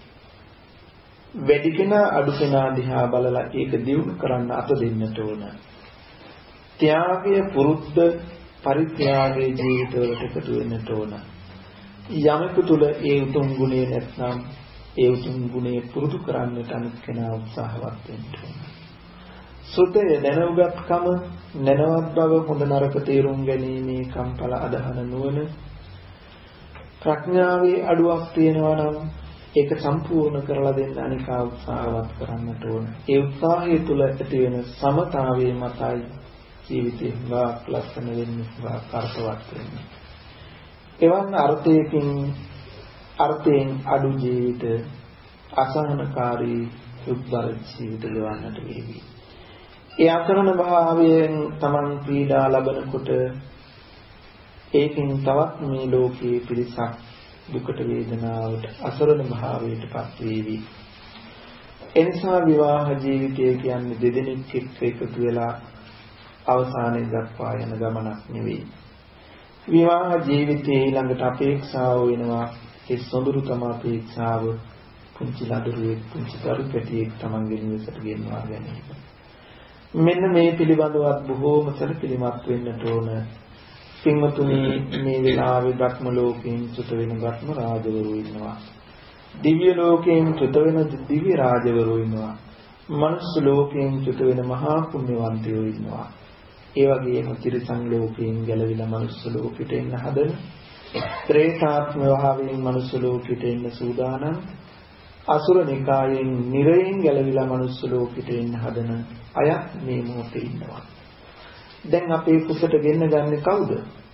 [SPEAKER 1] වැඩි කෙනා අඩු කෙනා දිහා බලලා ඒක දියුණු කරන්න අත දෙන්නට ඕන. ත්‍යාගය, පුරුද්ද, පරිත්‍යාගයේ ජීවිතවලට එකතු වෙන්නට ඕන. යමෙකු තුල ඒ උතුම් ගුණය නැත්නම් ඒ උතුම් ගුණය පුරුදු කරන්නට අනිත් කෙනා උත්සාහවත් වෙන්න ඕන. සුතය දැනුගත්කම, නැනවත් බව, හොඳ නරක තේරුම් ගැනීමේ කම්පල අදහන නුවණ. ප්‍රඥාවේ අඩුවක් තියෙනවා නම් ඒක සම්පූර්ණ කරලා දෙන්න අනිකා උත්සාහවත් කරන්නට ඕන. ඒ උත්සාහය තුළ ඇති වෙන සමතාවයේ මතයි ජීවිතේ වාක් ලක්ෂණ වෙන්නේ, වාක් අර්ථවත් වෙන්නේ. එවන් අර්ථයකින් අර්ථයෙන් අඩු ජීවිත, අසහනකාරී දුක්බර ජීවිත ගෙවන්නට වේවි. ඒ අසරණ භාවයෙන් Taman පීඩා ලබනකොට ඒකින් තවත් මේ ලෝකයේ පිරිසක් දුකට, වේදනාවට, අසරණ භාවයට පත් වේවි. එනිසා විවාහ ජීවිතය කියන්නේ දෙදෙනෙක් එක්ක එකතු වෙලා අවසානයේ දක්වා යන ගමනක් නෙවෙයි. විවාහ ජීවිතයේ ඊළඟට අපේක්ෂාව වෙනවා, ඒ සොඳුරුතම අපේක්ෂාව පුංචි ලදරුවෙක්, පුංචි දරු පැටියෙක් Tamanගේ නිවසට ගෙන්වා ගැනීම. මෙන්න මේ පිළිබඳවත් බොහෝම සැලකිලිමත් වෙන්නට ඕන. පින්වතුනි, මේ වෙලාවේ බ්‍රහ්ම ලෝකයෙන් චුත වෙන බ්‍රහ්ම රාජවරු ඉන්නවා. දිව්‍ය ලෝකයෙන් චුත වෙන දිව්‍ය රාජවරු ඉන්නවා. මනුෂ්‍ය ලෝකයෙන් චුත වෙන මහා පුණ්‍යවන්තයෝ ඉන්නවා. ඒ වගේම තිරිසන් ලෝකයෙන් ගැලවිලා මනුෂ්‍ය ලෝකෙට එන්න හදන, ත්‍රේතාත්ම භාවයෙන් මනුෂ්‍ය ලෝකෙට එන්න සූදානම්, අසුර නිකායෙන් නිරයෙන් ගැලවිලා මනුෂ්‍ය ලෝකෙට එන්න හදන අය මේ මොහොතේ ඉන්නවා. දැන් අපේ කුසට ගෙන්න ගන්නේ කවුද?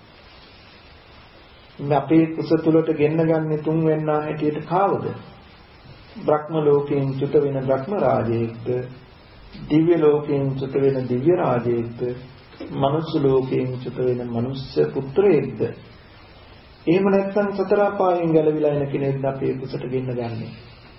[SPEAKER 1] අපේ කුස තුලට ගෙන්න ගන්නේ තුන්වෙන්නා හැටියට කාවද? බ්‍රහ්ම ලෝකයෙන් චුත වෙන බ්‍රහ්ම රාජයෙක්ද, දිව්‍ය ලෝකයෙන් චුත වෙන දිව්‍ය රාජයෙක්ද, මනුෂ්‍ය ලෝකයෙන් චුත වෙන මනුෂ්‍ය පුත්‍රයෙක්ද? එහෙම නැත්නම් සතර අපායෙන් ගැලවිලා එන කෙනෙක්ද අපේ කුසට ගෙන්න ගන්නේ?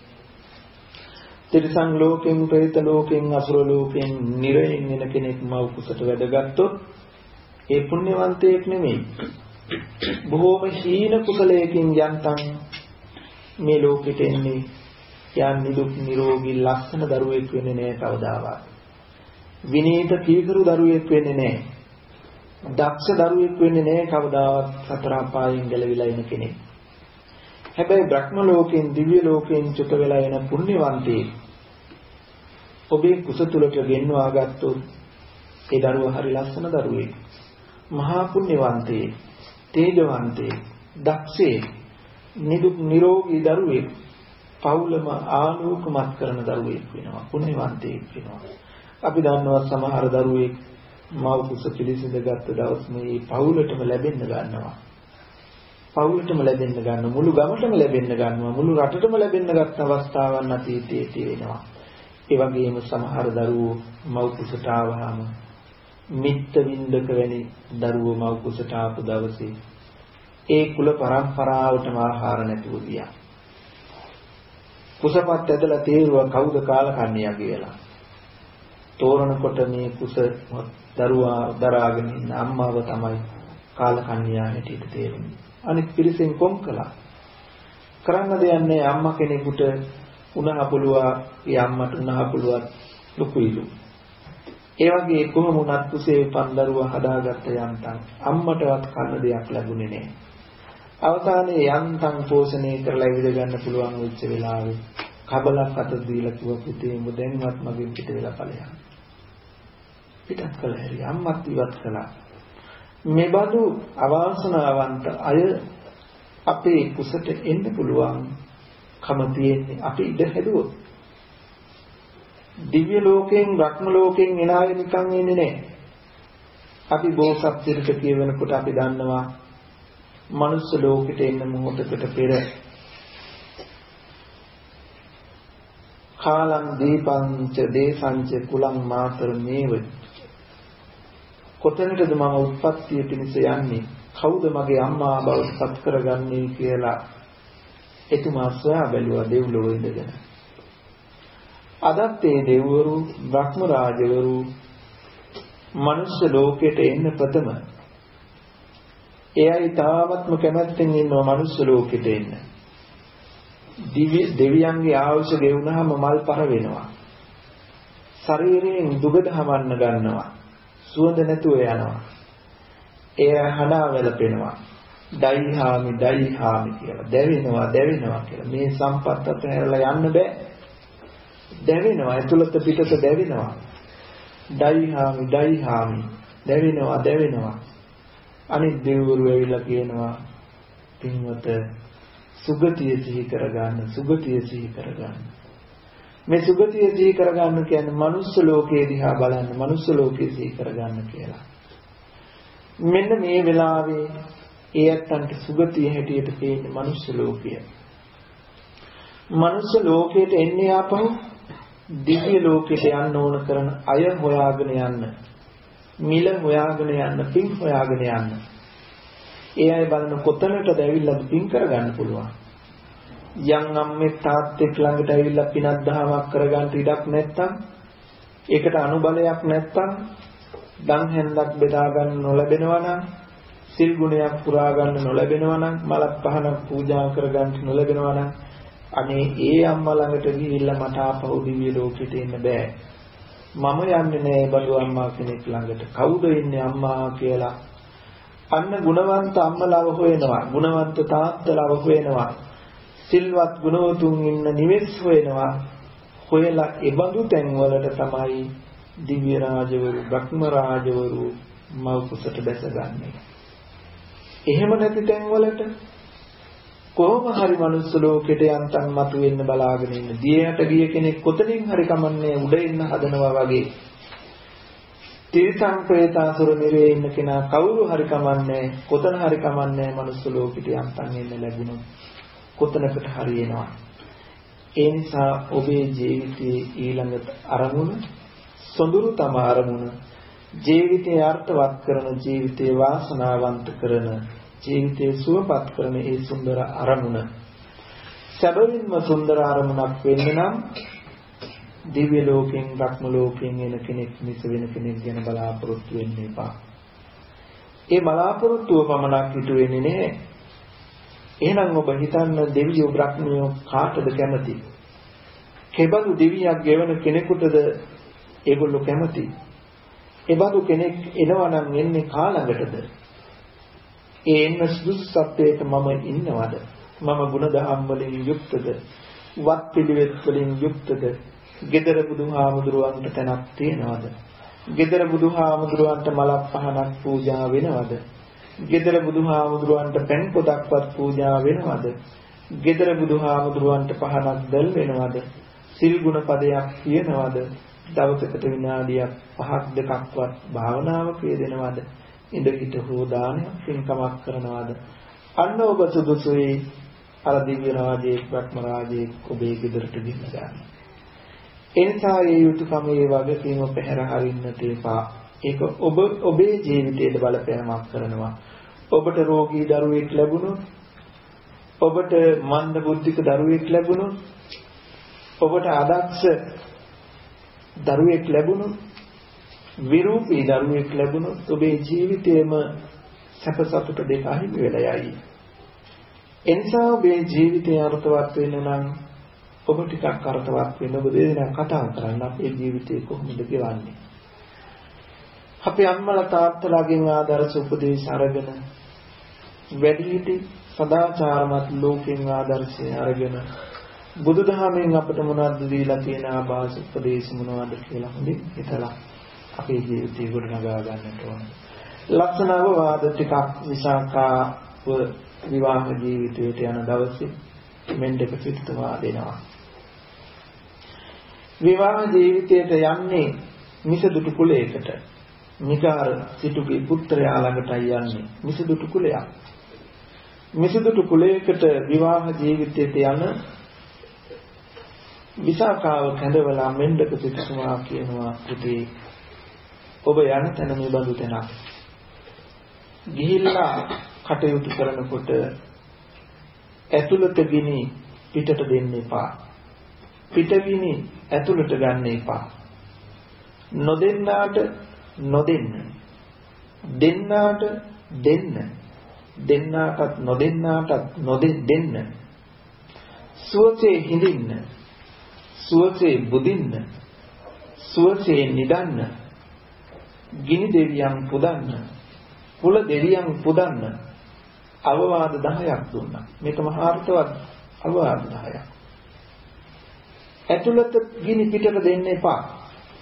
[SPEAKER 1] තිරිසන් ලෝකයෙන්, പ്രേත ලෝකයෙන්, අසුර ලෝකයෙන් නිරයෙන් එන කෙනෙක් මව කුසට වැඩගත්තොත් ඒ පුණ්‍යවන්තයෙක් නෙමෙයි. බොහෝම හීන කුසලයකින් යන්තම් මේ ලෝකෙට එන්නේ, යන් නිදුක් නිරෝගී ලස්සන දරුවෙක් වෙන්නේ නැහැ කවදාවත්. විනීත කීකරු දරුවෙක් වෙන්නේ නැහැ. දක්ෂ දරුවෙක් වෙන්නේ නැහැ කවදාවත් සතර අපායෙන් ගැලවිලා එන කෙනෙක්. හැබැයි බ්‍රහ්ම ලෝකයෙන්, දිව්‍ය ලෝකයෙන් චුත වෙලා එන පුණ්‍යවන්තයෙක් ඔබේ කුස තුලට ගෙන්වා ගත්තොත් ඒ දරුවා හරි ලස්සන දරුවෙක්, මහා පුණ්‍යවන්තයෙක්, තේජවන්තයෙක්, දක්ෂයෙක්, නිදුක් නිරෝගී දරුවෙක්, පවුලම ආලෝකමත් කරන දරුවෙක් වෙනවා, පුණ්‍යවන්තයෙක් වෙනවා. අපි දන්නවා සමහර දරුවෙක් මව කුස පිළිසිඳ ගත්ත දවස් මේ පවුලටම ලැබෙන්න ගන්නවා. පවුලටම ලැබෙන්න ගන්න, මුළු ගමටම ලැබෙන්න ගන්නවා, මුළු රටටම ලැබෙන්න ගත් අවස්ථාවන් අතීතයේ තියෙනවා. ඒ වගේම සමහර දරුවෝ මව කුසට ආවහම මිත්ත වින්දක වැනි දරුවෝ මව කුසට ආපු දවසේ ඒ කුල පරම්පරාවටම ආහාර නැතුව ගියා. කුසපත් ඇදලා තේරුවා කවුද කාලකන්ණියා කියලා. තෝරනකොට මේ කුස දරුවා දරාගෙන ඉන්න අම්මාව තමයි කාලකන්ණියා හැටියට තේරුනේ. අනිත් පිරිසෙන් කොම් කළා. කරන්න දෙයක් නැහැ. අම්මා කෙනෙකුට උණහපුලුවා, ඒ අම්මට උණහපුලුවත් ලොකුයිලු. ඒ වගේ කොහොම වුණත් කුසේ පන්දරුවා හදාගත්ත යන්තම් අම්මටවත් කන්න දෙයක් ලැබුණේ නැහැ. අවසානයේ යන්තම් පෝෂණය කරලා ඉවිද ගන්න පුළුවන් වෙච්ච වෙලාවේ කබලක් අත දීලා කිව්ව පුතේ උඹ දැන්වත් මගෙන් පිට වෙලා ඵලයන්. පිටත් කළා හැරි අම්මත් ඉවත් කළා. මෙබඳු අවාසනාවන්ත අය අපේ කුසට එන්න පුළුවන් කම තියෙන්නේ අපි ඉඩ හැදුවොත්. දිව්‍ය ලෝකයෙන්, බ්‍රහ්ම ලෝකයෙන් එන අය නිකන් එන්නේ නැහැ. අපි බෝසත් ත්‍රික කියවෙනකොට අපි දන්නවා මනුස්ස ලෝකෙට එන්න මොහොතකට පෙර කාලං දීපංච දේසංච කුලං මාතර මේව කොතැනටද මම උත්පත්තිය පිණිස යන්නේ, කවුද මගේ අම්මා බවට පත් කරගන්නේ කියලා එතුමා සොයා බැලුවා දෙව්ලොව ඉඳගෙන. අදත් ඒ දෙවිවරු, බ්‍රහ්ම රාජවරු මනුෂ්‍ය ලෝකයට එන්න ප්‍රථම. එයයි තාමත්ම කැමැත්තෙන් ඉන්නවා මනුෂ්‍ය ලෝකයට එන්න. දිව්‍ය දෙවියන්ගේ ආයුෂ ගෙවුනහම මල් පර වෙනවා. ශරීරයෙන් දුගඳ හමන්න ගන්නවා. සුවඳ නැතුව යනවා. එය හනා වැළපෙනවා. දයිහාමි දයිහාමි කියලා දැවෙනවා දැවෙනවා කියලා. මේ සම්පත් අතහැරලා යන්න බෑ. දැවෙනවා, ඇතුළත පිටත දැවෙනවා. දයිහාමි දයිහාමි දැවෙනවා දැවෙනවා. අනිත් දෙවිවරු ඇවිල්ලා කියනවා පින්වත සුගතිය සිහි කරගන්න සුගතිය සිහි කරගන්න. මේ සුගතිය සිහි කරගන්න කියන්නේ මනුස්ස ලෝකයේ දිහා බලන්න මනුස්ස ලෝකයේ සිහි කරගන්න කියලා. මෙන්න මේ වෙලාවේ ඒ අත්තන්ට සුගතිය හැටියට පේන්නේ මනුස්ස ලෝකය. මනුස්ස ලෝකයට එන්නේ ආපහු දිව්‍ය ලෝකයට යන්න ඕන කරන අය හොයාගෙන යන්න. මිල හොයාගෙන යන්න, පින් හොයාගෙන යන්න. ඒ අය බලන කොතනටද ඇවිල්ලා පින් කරගන්න පුළුවන්. යම් අම්මේ තාත්තෙක් ළඟට ඇවිල්ලා පිනක් දහමක් කරගන්න ඉඩක් නැත්තම්, ඒකට අනුබලයක් නැත්තම්, දන් හැන්දක් බෙදා ගන්න නොලැබෙනවා නම්, සිල් ගුණයක් පුරා ගන්න නොලැබෙනවා නම්, මලක් පහනක් පූජා කරගන්න නොලැබෙනවා නම්, අනේ ඒ අම්මා ළඟට ගිහිල්ලා මට ආපහු දිව්‍ය ලෝකෙට එන්න බෑ. මම යන්නේ නෑ බඩු අම්මා කෙනෙක් ළඟට. කවුද ඉන්නේ අම්මා කියලා. අන්න ගුණවන්ත අම්මලාව හොයනවා. ගුණවන්ත තාත්තලාව හොයනවා. සිල්වත් ගුණවතුන් ඉන්න නිවෙස් හොයනවා. හොයලා ඒ බඳු තැන් වලට තමයි දිව්‍ය රාජවරු, බ්‍රහ්ම රාජවරු මව් කුසට බැසගන්නේ. එහෙම නැති තැන් වලට කොහොම හරි මනුස්ස ලෝකෙට යන්තම් මතුවෙන්න බලාගෙන ඉන්න. දියයට ගිය කෙනෙක් කොතනින් හරි කමන්නේ උඩ එන්න හදනවා වගේ. තිරිසන් ප්‍රේතාසුර නිරේ ඉන්න කෙනා කවුරු හරි කමන්නේ කොතන හරි කමන්නේ මනුස්ස ලෝකෙට යන්තම් එන්න ලැබුණොත් කොතනකට හරි එනවා. ඒ නිසා ඔබේ ජීවිතයේ ඊළඟට අරමුණ සොඳුරු තම අරමුණ ජීවිතය අර්ථවත් කරන ජීවිතය වාසනාවන්ත කරන ජීවිතය සුවපත් කරන ඒ සුන්දර අරමුණ සැබවින්ම සුන්දර අරමුණක් වෙන්න නම් දිව්‍ය ලෝකෙන් බ්‍රහ්ම ලෝකෙන් එන කෙනෙක් මිස වෙන කෙනෙක් ගැන බලාපොරොත්තු වෙන්න එපා. ඒ බලාපොරොත්තුව පමණක් හිතු වෙන්නේ නැහැ. එහෙනම් ඔබ හිතන්න දෙවියෝ බ්‍රහ්මියෝ කාටද කැමති? කෙබඳු දෙවියක් ගෙවන කෙනෙකුටද ඒගොල්ලෝ කැමති? එබඳු කෙනෙක් එනවා නම් එන්නේ කාලඟටද? ඒ එන්න සුදුසුත්වයට මම ඉන්නවද? මම ගුණදහම් වලින් යුක්තද? වත් පිළිවෙත් වලින් යුක්තද? gedara බුදුහාමුදුරුවන්ට තැනක් තියනවද? gedara බුදුහාමුදුරුවන්ට මලක් පහනක් පූජා වෙනවද? gedara බුදුහාමුදුරුවන්ට පෙන් පොදක්වත් පූජා වෙනවද? gedara බුදුහාමුදුරුවන්ට පහනක් දැල් වෙනවද? සිල් ගුණ පදයක් කියනවද? දවසකට විනාඩියක් පහක් දෙකක්වත් භාවනාවක යෙදෙනවද? ඉඳ හිට හෝ දානයක් පින්කමක් කරනවද? අන්න ඔබ සුදුසුයි අර දිව්‍ය රාජයේ බ්‍රහ්ම රාජයේ ඔබේ ගෙදරට ගෙන්න ගන්න. එනිසා ඒ යුතුයකමේ වගකීම පැහැර හරින්නට එපා. ඒක ඔබ ඔබේ ජීවිතයට බලපෑමක් කරනවා. ඔබට රෝගී දරුවෙක් ලැබුණොත්, ඔබට මන්ද බුද්ධික දරුවෙක් ලැබුණොත්, ඔබට අදක්ෂ දරුවෙක් ලැබුණොත්, විරූපී දරුවෙක් ලැබුණොත් ඔබේ ජීවිතේම සැප සතුට දෙක අහිමි වෙලා යයි. එනිසා ඔබේ ජීවිතය අර්ථවත් වෙන්න නම් ඔබ ටිකක් අර්ථවත් වෙන්න ඔබ දෙදෙනා කතා කරන්න අපේ ජීවිතේ කොහොමද ගෙවන්නේ? අපේ අම්මලා තාත්තලාගෙන් ආදර්ශ උපදේශ අරගෙන වැඩිහිටි සදාචාරමත් ලෝකෙන් ආදර්ශය අරගෙන බුදුදහමෙන් අපට මොනවද දීලා තියෙන ආభాස උපදේශ මොනවද කියලා හොඳින් හිතලා අපේ ජීවිතය ගොඩනගා ගන්නට ඕන. ලක්ෂණව වාද ටිකක් විසාකාව විවාහ ජීවිතයට යන දවසේ මෙන්ඩක සිටුමා දෙනවා. විවාහ ජීවිතයට යන්නේ මිසදුටු කුලයකට. මිකාර සිටුගේ පුත්‍රයා ළඟටයි යන්නේ. මිසදුටු කුලයක්. මිසදුටු කුලයකට විවාහ ජීවිතයට යන විසාකාව කැඳවලා මෙන්ඩක සිටුමා කියනවා පුතේ ඔබ යන තැන මේ බඳු තැනක්. ගිහිල්ලා කටයුතු කරනකොට ඇතුළත ගිනි පිටට දෙන්න එපා. පිට ගිනි ඇතුළට ගන්න එපා. නොදෙන්නාට නොදෙන්න. දෙන්නාට දෙන්න. දෙන්නාටත් නොදෙන්නාටත් නොදෙන්න. සුවසේ හිඳින්න. සුවසේ බුදින්න. සුවසේ නිදන්න. ගිනි දෙවියන් පුදන්න. කුල දෙවියන් පුදන්න. අවවාද දහයක් දුන්නා. මේක මහාර්ථවත් අවවාද දහයක්. ඇතුළත ගිනි පිටට දෙන්න එපා.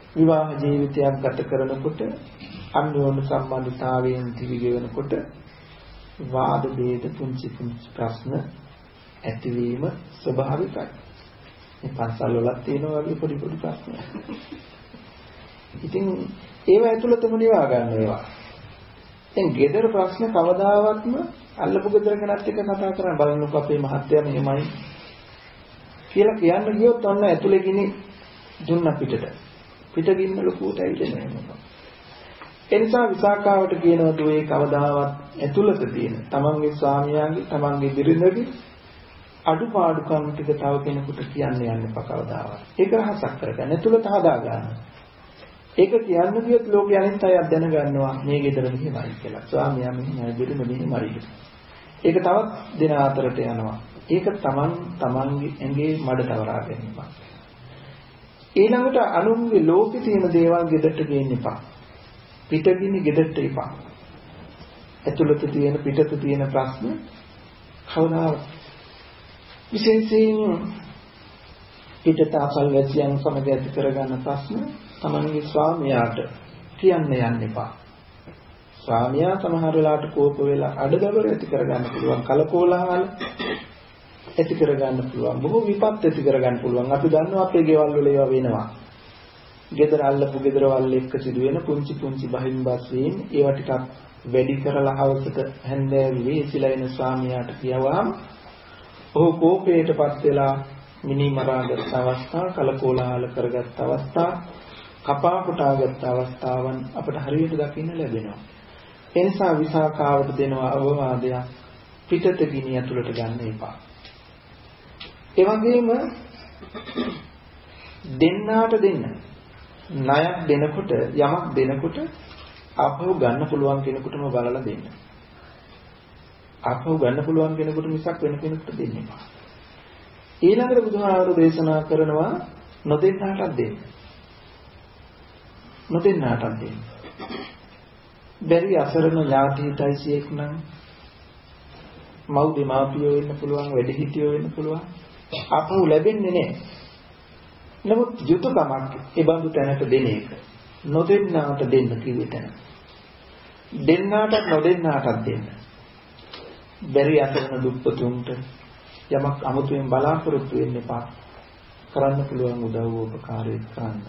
[SPEAKER 1] විවාහ ජීවිතයක් ගත කරනකොට අන්‍යෝන්‍ය සම්බන්ධතාවයෙන් දිවිගෙවනකොට වාද ભેද පුංචි පුංචි ප්‍රශ්න ඇතිවීම ස්වභාවිකයි. මේ පන්සල් වලත් තියෙනවා වගේ පොඩි පොඩි ප්‍රශ්න. ඉතින් ඒව ඇතුළතම නිවා ගන්න ඒවා. දැන් ගෙදර ප්‍රශ්න කවදාවත්ම අල්ලපු ගෙදර කෙනත් එක්ක කතා කරන් බලන්නකෝ අපේ මහත්තයා මෙහෙමයි කියලා කියන්න ගියොත් ඔන්න ඇතුලේ ගිනි දුන්න පිටට. පිට ගින්න ලොකුට ඇවිල්ලා නැහැ. ඒ නිසා විසාකාවට කියනවා දුවේ කවදාවත් ඇතුළත තියෙන තමන්ගේ ස්වාමියාගේ තමන්ගේ බිරිඳගේ අඩුපාඩුකම් ටික තව කෙනෙකුට කියන්න යන්න එපා කවදාවත්. ඒක රහසක් කරගන්න. ඇතුළත හදා ගන්න. ඒක කියන්න ගියොත් ලෝකෙ අනිත් අය දැනගන්නවා මේ ගෙදර මෙහෙමයි කියලා. ස්වාමියා මෙහෙමයි බිරිඳ මෙහෙමයි. ඒක තවත් දෙන අතරට යනවා. ඒක තමන් තමන්ගේ ඇඟේ මඩ තවරා ගැනීම. ඊළඟට අනුන්ගේ ලෝකේ තියෙන දේවල් ගෙදරට ගේන්න එපා. පිටගිනි ගෙදරට එපා. ඇතුළත තියෙන පිටත තියෙන ප්‍රශ්න කවදා විශේෂයෙන් පිටත අපල් වැසියන් සමග ඇති කරගන්න ප්‍රශ්න තමන්ගේ ස්වාමියාට කියන්න යන්න එපා. ස්වාමියා සමහර වෙලාවට කෝප වෙලා අඩදබර ඇති කරගන්න පුළුවන්, කලකෝලහල ඇති කරගන්න පුළුවන්, බොහෝ විපත් ඇති කරගන්න පුළුවන්. අපි දන්නවා අපේ ගෙවල් වල ඒවා වෙනවා. ගෙදර අල්ලපු ගෙදරවල් එක්ක සිදුවෙන පුංචි පුංචි බහින්බස් වීම ඒවා ටිකක් වැඩි කරලා හවසට හැන්දෑවේ වේසිලා එන ස්වාමියාට කියවහම ඔහු කෝපයටපත් වෙලා මිනි මරාගත් අවස්ථා, කලකෝලහල කරගත් අවස්ථා, කපා කොටාගත් අවස්ථාවන් අපට හරියට දකින්න ලැබෙනවා. ඒ නිසා විසාකාවට දෙනවා අවවාදයක් පිටත ගිනි ඇතුළට ගන්න එපා. ඒ වගේම දෙන්නාට දෙන්න ණයක් දෙනකොට යමක් දෙනකොට ආපහු ගන්න පුළුවන් කෙනෙකුටම බලලා දෙන්න. ආපහු ගන්න පුළුවන් කෙනෙකුට මිසක් වෙන කෙනෙකුට දෙන්න එපා. ඊළඟට බුදුහාමුදුරු දේශනා කරනවා නොදෙන්නාටත් දෙන්න. නොදෙන්නාටත් දෙන්න. බැරි අසරණ ඥාති හිතයිසියෙක් නම් මව් දෙමාපියෝ වෙන්න පුළුවන්, වැඩිහිටියෝ වෙන්න පුළුවන්. ආපහු ලැබෙන්නේ නැහැ. නමුත් යුතුයකමක් ඒ බඳු තැනට දෙන එක. නොදෙන්නාට දෙන්න කිව්වේ තැන. දෙන්නාට නොදෙන්නාටත් දෙන්න. බැරි අසරණ දුප්පතුන්ට යමක් අමුතුවෙන් බලාපොරොත්තු වෙන්න එපා. කරන්න පුළුවන් උදව් උපකාරය කරන්න.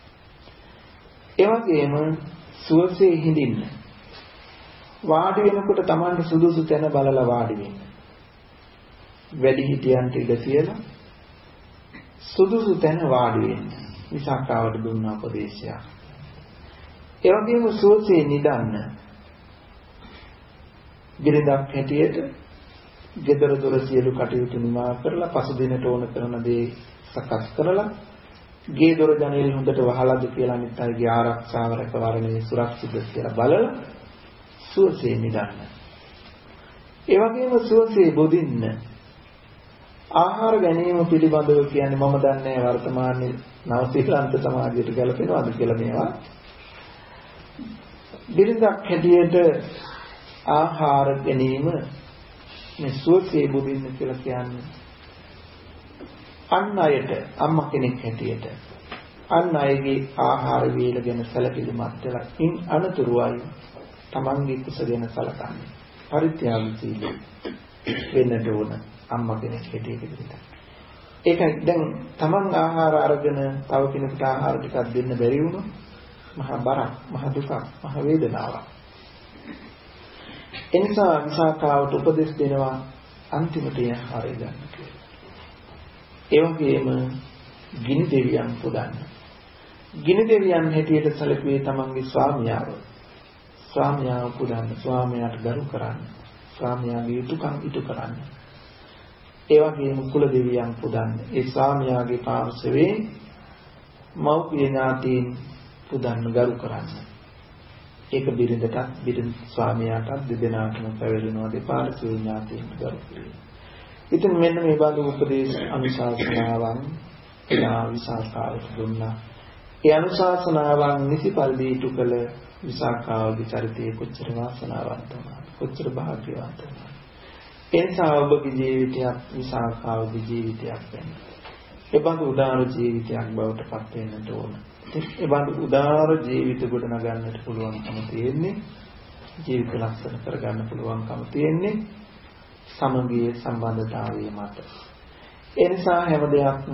[SPEAKER 1] ඒ වගේම සුවසේ හිඳින්න. වාඩි වෙනකොට Tamanට සුදුසු තැන බලලා වාඩි වෙන්න. වැඩි හිටියන්ට ඉඳ කියලා සුදුසු තැන වාඩි වෙන්න. විසාකාවට දුන්න උපදේශයක්. ඒ වගේම සුවසේ නිදන්න. බිරිඳක් හැටියට ගෙදර දොර සියලු කටයුතු නිමා කරලා පසුදිනට ඕන කරන දේ සකස් කරලා ගේ දොර ජනෙල් හොඳට වහලාද කියලා අනිත් අයගේ ආරක්ෂාව රැකවරණය සුරක්ෂිතද කියලා බලලා සුවසේ නිදන්න. ඒ වගේම සුවසේ බොදින්න. ආහාර ගැනීම පිළිබඳව කියන්නේ මම දන්නේ වර්තමානයේ නව ශ්‍රීලංක සමාජයට ගැලපෙනවද කියලා මේවා. බිරිඳක් හැටියට ආහාර ගැනීම මේ සුවසේ බොදින්න කියලා කියන්නේ අන් අයට අම්මා කෙනෙක් හැටියට අන් අයගේ ආහාර වේල ගැන සැලකිලිමත් වෙලා ඉන් අනතුරුවයි තමන්ගේ කුස ගැන සැලකන්නේ. පරිත්‍යාගශීලී වෙන්නට ඕන අම්මා කෙනෙක් හැටියට විතරයි. ඒකයි දැන් තමන් ආහාර අරගෙන තව කෙනෙකුට ආහාර ටිකක් දෙන්න බැරි වුණොත් මහා බරක්, මහා දුකක්, මහා වේදනාවක්. එනිසා විසාකාවට උපදෙස් දෙනවා අන්තිමට ආහාරය ගන්න කියලා. ඒ වගේම ගිනි දෙවියන් පුදන්න. ගිනි දෙවියන් හැටියට සැලකුවේ තමන්ගේ ස්වාමියාව. ස්වාමියාව පුදන්න, ස්වාමියාට ගරු කරන්න, ස්වාමියාගේ යුතුයකම් ඉටු කරන්න. ඒ වගේම කුල දෙවියන් පුදන්න. ඒ ස්වාමියාගේ පාර්ශවයේ මව්පිය ඥාතීන් පුදන්න, ගරු කරන්න. ඒක බිරිඳටත් බිරිඳ ස්වාමියාටත් දෙදෙනාටම පැවැරෙනවා දෙපාර්ශ්වයේ ඥාතීන්ට ගරු කිරීම. ඉතින් මෙන්න මේ බඳු උපදේශ අනුශාසනාවන් එලා විසාකාවට දුන්නා. ඒ අනුශාසනාවන් නිසිපල් දීතු කළ විසාකාවගේ චරිතයේ කොච්චර වාසනාවන්ත වුණාද, කොච්චර භාග්‍යවන්ත වුණාද. ඒ නිසා ඔබගේ ජීවිතයක් විසාකාවගේ ජීවිතයක් වෙන්න. ඒ බඳු උදාර ජීවිතයක් බවට පත් වෙන්නට ඕන. ඒ බඳු උදාර ජීවිත ගොඩ නගන්නට පුළුවන්කම තියෙන්නේ ජීවිත ලක්ෂණ කරගන්න පුළුවන්කම තියෙන්නේ සමගිය සම්බන්ධතාවය මත. ඒ නිසා හැම දෙයක්ම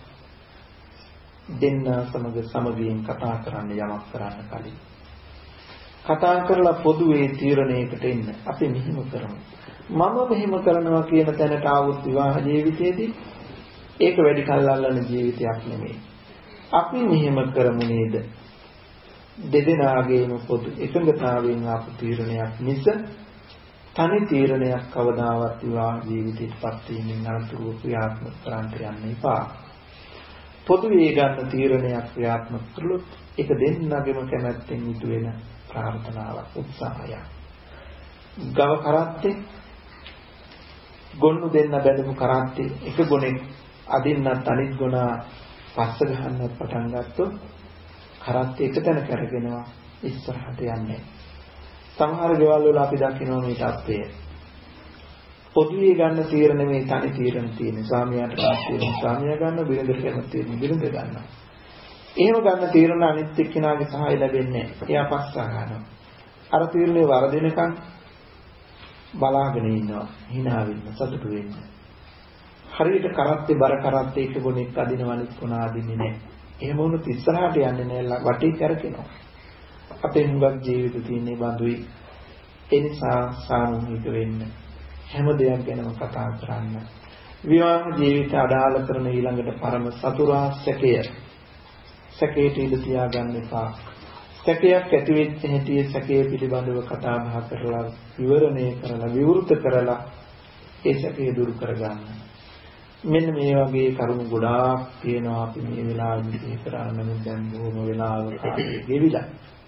[SPEAKER 1] දෙන්න සමග සමගියෙන් කතා කරන්න යමක් කරන්න කලින් කතා කරලා පොදුවේ තීරණයකට එන්න අපි මෙහිම කරමු. මම මෙහිම කරනවා කියන තැනට ආවොත් විවාහ ජීවිතයේදී ඒක වැඩි කල් අල්ලන ජීවිතයක් නෙමෙයි. අපි මෙහිම කරමු නේද? දෙදෙනාගේම පොදු එකඟතාවයෙන් ආපු තීරණයක් මිස තනි තීරණයක් කවදාවත් විවාහ ජීවිතයටපත් වීමෙන් අනතුරු ක්‍රියාත්මක කරන්න යන්න එපා. පොදුවේ ගන්න තීරණයක් ක්‍රියාත්මක කළොත් ඒක දෙන්නගෙම කැමැත්තෙන් යුතු වෙන ප්‍රාර්ථනාවක් උත්සාහයක්. ගව කරත්තේ ගොන්නු දෙන්න බැඳපු කරත්තේ එක ගොනෙක් අදින්නත් අනිත් ගොනා පස්ස ගහන්නත් පටන් ගත්තොත් කරත්තේ එක තැන කරගෙනවා ඉස්සරහට යන්නේ. සමහර දේවල් වල අපි දකිනවා මේ තත්ත්වය. පොදුවේ ගන්න තීරණ මේ තනි තීරණ තියෙන. ස්වාමියාට තියෙන ස්වාමියා ගන්න බිරිඳට කරන තීරණ බිරිඳ ගන්නවා. එහෙම ගන්න තීරණ අනිත් එක්කෙනාගේ සහාය ලැබෙන්නේ නැහැ. එයා පස්සා ගන්නවා. අර තීරණේ වරදිනකන් බලාගෙන ඉන්නවා. hina වෙන්න සතුටු වෙන්න. හරියට කරත්තේ බර කරත්තේ එක ගොනෙක් අදිනවනිත් කොනා අදින්නේ නැහැ. එහෙම වුණොත් ඉස්සරහට යන්නේ නැහැ වටේ කරකිනවා. අපේ මුගක් ජීවිත තියෙන්නේ බඳුයි. ඒ නිසා සාමූහික වෙන්න. හැම දෙයක් ගැනම කතා කරන්න. විවාහ ජීවිත අඩාල කරන ඊළඟට පරම සතුරා සැකය. සැකයට ඉඳ තියාගන්න එපා. සැකයක් ඇති වෙච්ච හැටි සැකය පිළිබඳව කතා බහ කරලා විවරණය කරලා විවෘත කරලා ඒ සැකය දුරු කරගන්න. මෙන්න මේ වගේ කරුණු ගොඩාක් තියෙනවා අපි මේ වෙලාවෙදී කරන්නේ දැන් බොහොම වෙලාවක ගෙවිලා.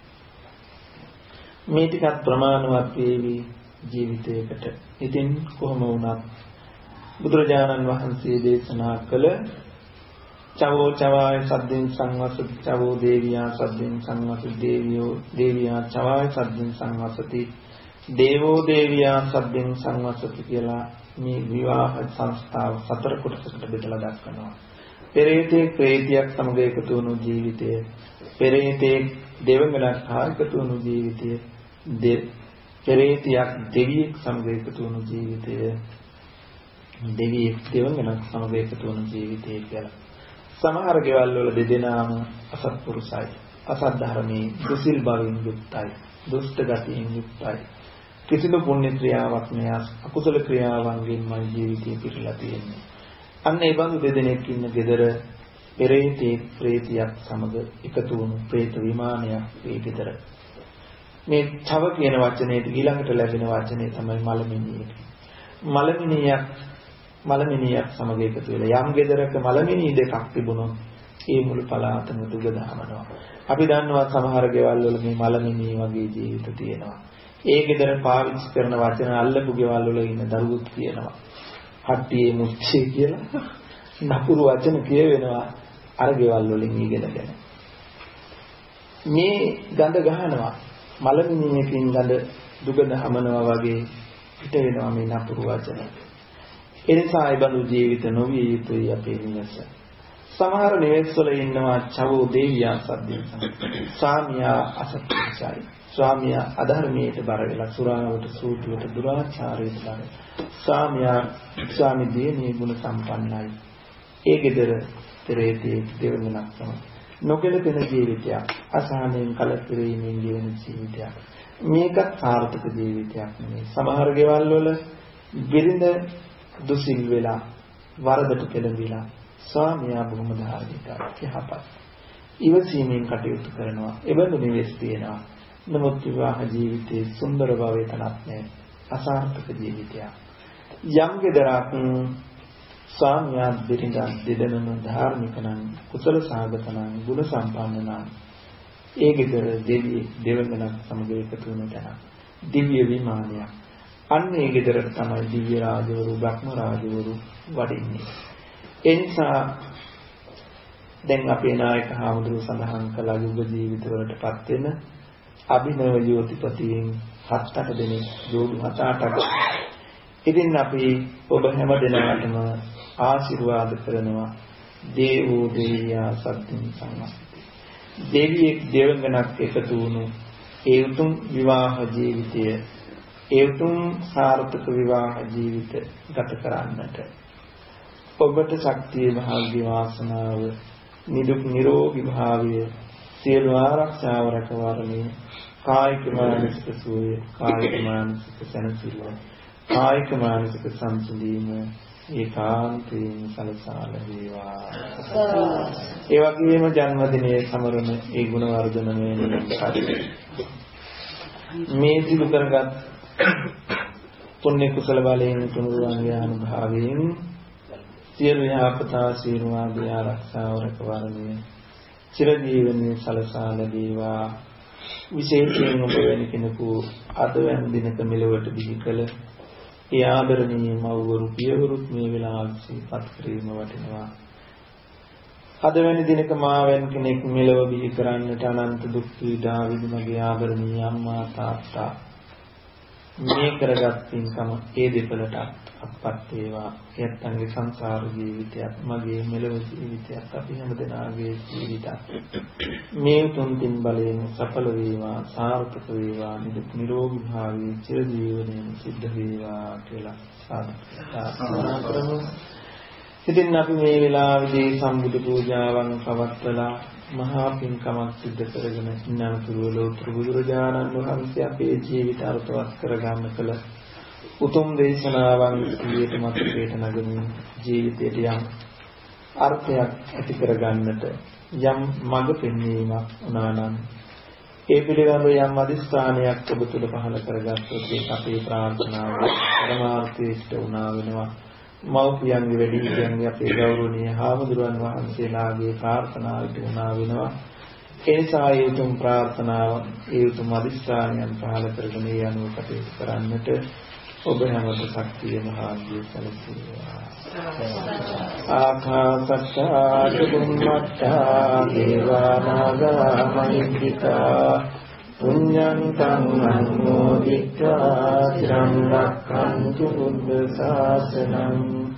[SPEAKER 1] මේ ටිකත් ප්‍රමාණවත් වේවි ජීවිතයකට. ඉතින් කොහොම වුණත් බුදුරජාණන් වහන්සේ දේශනා කළ චවෝ චවාය සද්දෙන් සංවසති චවෝ දේවියා සද්දෙන් සංවසති දේවියෝ දේවියා චවාය සද්දෙන් සංවසති දේවෝ දේවියා සද්දෙන් සංවසති කියලා මේ විවාහ සංස්ථාව සතර කොටසකට බෙදලා දක්වනවා. පෙරේතේ ප්‍රේතියක් සමග එකතු වුණු ජීවිතය, පෙරේතේ දෙවඟනක් හා එකතු වුණු ජීවිතය, පෙරේතියක් දෙවියෙක් සමග එකතු වුණු ජීවිතය, දෙවියෙක් දෙවඟනක් සමග එකතු වුණු ජීවිතය කියලා. සමහර ගෙවල් වල දෙදෙනාම අසත්පුරුෂයි, අසත් ධර්මයේ දුසිල් බවින් යුක්තයි, දුෂ්ට ගතියෙන් යුක්තයි. කිසිදු පුණ්‍ය ක්‍රියාවක් නෑ, අකුසල ක්‍රියාවන්ගෙන්මයි ජීවිතය පිරීලා තියෙන්නේ. අන්න ඒ බඳු දෙදෙනෙක් ඉන්න ගෙදර පෙරේතේ ප්‍රේතියක් සමග එකතු වුණු പ്രേත විමානයක් ඒ ගෙදර. මේ චව කියන වචනේ ඊළඟට ලැබෙන වචනේ තමයි මලමිනිය. මලමිනියක් මලමිනියක් සමග එකතු වෙලා යම් ගෙදරක මලමිනී දෙකක් තිබුණොත් ඒ මුළු පළාතම දුක දානවා. අපි දන්නවා සමහර ගෙවල් වල මේ මලමිනී වගේ ජීවිත තියෙනවා. ඒ ගෙදර පාවිච්චි කරන වචන අල්ලපු ගෙවල් වල ඉන්න දරුවොත් කියනවා. හට්ටියේ මුච්චේ කියලා නපුරු වචන කියවෙනවා අර ගෙවල් වලින් ඉගෙනගෙන. මේ ගඳ ගහනවා මලමිනියකින් ගඳ දුක දහමනවා වගේ පිට වෙනවා මේ නපුරු වචන. එනිසා ඒ බඳු ජීවිත නොවිය යුතුයි අපේ නිවස. සමහර නිවෙස් වල ඉන්නවා චවෝ දේවියා සද්දෙන් ස්වාමියා අසත්පුරුෂයි. ස්වාමියා අධර්මයට බර වෙලා සුරාවට සූතුවට දුරාචාරයට බර. ස්වාමියා ස්වාමි දේනේ ගුණ සම්පන්නයි. ඒ ගෙදර පෙරේතේ දෙවඟනක් තමයි. නොකෙලපෙන ජීවිතයක්, අසහනෙන් කලකිරීමෙන් ගෙවන ජීවිතයක්. මේක සාර්ථක ජීවිතයක් නෙමෙයි. සමහර ගෙවල් වල බිරිඳ දුසිල් වෙලා වරදට පෙළඹිලා ස්වාමියා බොහොම ධාර්මිකයි, යහපත්. ඉවසීමෙන් කටයුතු කරනවා. එබඳු නිවෙස් තියෙනවා. නමුත් විවාහ ජීවිතයේ සුන්දර භවය තනත් නැහැ. අසාර්ථක ජීවිතයක්. යම් ගෙදරක් ස්වාමියා බිරිඳ දෙදෙනම ධාර්මික නම්, කුසල සාගත නම්, ගුණ සම්පන්න නම්, ඒ ගෙදර දෙවි දෙවඟනක් සමග එකතු වෙන තැන දිව්‍ය විමානයක්. අන්න ඒ ගෙදරට තමයි දිව්‍ය රාජවරු, බ්‍රහ්ම රාජවරු වඩින්නේ. ඒ නිසා දැන් අපේ නායක හාමුදුරුවෝ සඳහන් කළ යුග ජීවිතවලටපත් වෙන අභිනව යෝතිපතියෙන් හත් අට දෙනෙක් ජෝඩු හත අටක්. ඉතින් අපි ඔබ හැම දෙනාටම ආශිර්වාද කරනවා දේවෝ දේවියා සද්දින් සංවසති. දෙවියෙක් දෙවඟනක් එකතු වුණු ඒ උතුම් විවාහ ජීවිතය ඒ උතුම් සාර්ථක විවාහ ජීවිත ගත කරන්නට ඔබට ශක්තිය භාග්‍ය වාසනාව නිදුක් නිරෝගී භාවය සියලු ආරක්ෂාව රැකවරණය කායික මානසික සුවය කායික මානසික සැනසීම කායික මානසික සංසිඳීම ඒකාන්තයෙන් සලසාල වේවා. ඒ වගේම ජන්මදිනයේ සමරන ඒ ගුණ වර්ධනමය මේ සිදු කරගත් පුණ්‍ය කුසල බලයෙන් තුනුරුවන්ගේ අනුභවයෙන් සියලු යහපත ආශිර්වාද ආරක්ෂාව රැකවරණය චිරජීවනයේ සලසාල වේවා. විශේෂයෙන් ඔබ වැනි කෙනෙකු අද වැනි දිනක මෙලොවට බිහි කළ ඒ ආදරණීය මව්වරු පියවරුත් මේ වෙලාවට සිහිපත් කිරීම වටිනවා. අද වැනි දිනක මා වැනි කෙනෙක් මෙලොව බිහි කරන්නට අනන්ත දුක් පීඩා විඳ මගේ ආදරණීය අම්මා තාත්තා මේ කරගත් පින්කම ඒ දෙපළට අපත් වේවා. යත්තන්ගේ සංසාර ජීවිතයත් මගේ මෙලොව ජීවිතයත් අපි හැමදෙනාගේ ජීවිතත් මේ තුන් තින් බලයෙන් සඵල වේවා සාර්ථක වේවා නිදුක් නිරෝගී භාවයේ චිර ජීවනයේ සිද්ධ වේවා කියලා සාදුකාරය කරමු. ඉතින් අපි මේ වෙලාවේදී සම්බුදු පූජාවන් පවත්වලා මහා පින්කමක් සිද්ධ කරගෙන ඉන්නතුරු ලෝතර බුදුරජාණන් වහන්සේ අපේ ජීවිත අර්ථවත් කරගන්න කළ උතුම් දේශනාවන් ඊට මතකයට නගමින් ජීවිතයට යම් අර්ථයක් ඇති කරගන්නට යම් මඟ පෙන්වීමක් වුණා නම් ඒ පිළිබඳව යම් අදිස්ථානයක් ඔබ තුළ පහළ කරගත්තොත් ඒක අපේ ප්‍රාර්ථනාව පරමාර්ථයට උනා වෙනවා. මෞපියන්ගේ වැඩිහිටියන්ගේ අපේ ගෞරවනීය හාමුදුරුවන් වහන්සේලාගේ ප්‍රාර්ථනාවට උනා වෙනවා. ඒ නිසා ඒ උතුම් ප්‍රාර්ථනාව ඒ උතුම් අදිස්ථානයන් පහළ කරගෙන ඒ අනුව කටයුතු කරන්නට ඔබ හැමත ශක්තිය මහාන්දිය සැලසේවා. ආකාශත්තා චුම්මත්තා දේවානාගා මහිත්‍තිකා පුඤ්ඤං තං අනුමෝදිत्वा චිරං රක්ඛන්තු බුද්ධ ශාසනං.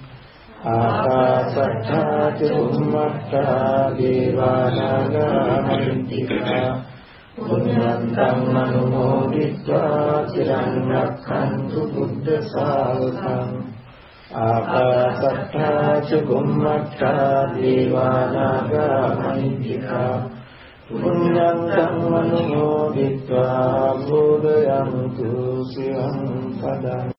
[SPEAKER 1] ආකාශත්තා චුම්මත්තා දේවානාගා මහිත්‍තිකා පුඤ්ඤං තං අනුමෝදිत्वा චිරං රක්ඛන්තු බුද්ධ ශාසනං. ආකාශත්තා චුම්මත්තා දේවානාගා මහිත්‍තිකා පුඤ්ඤං තං අනුමෝදිत्वा බුද්ධයන්තු සියං සදං.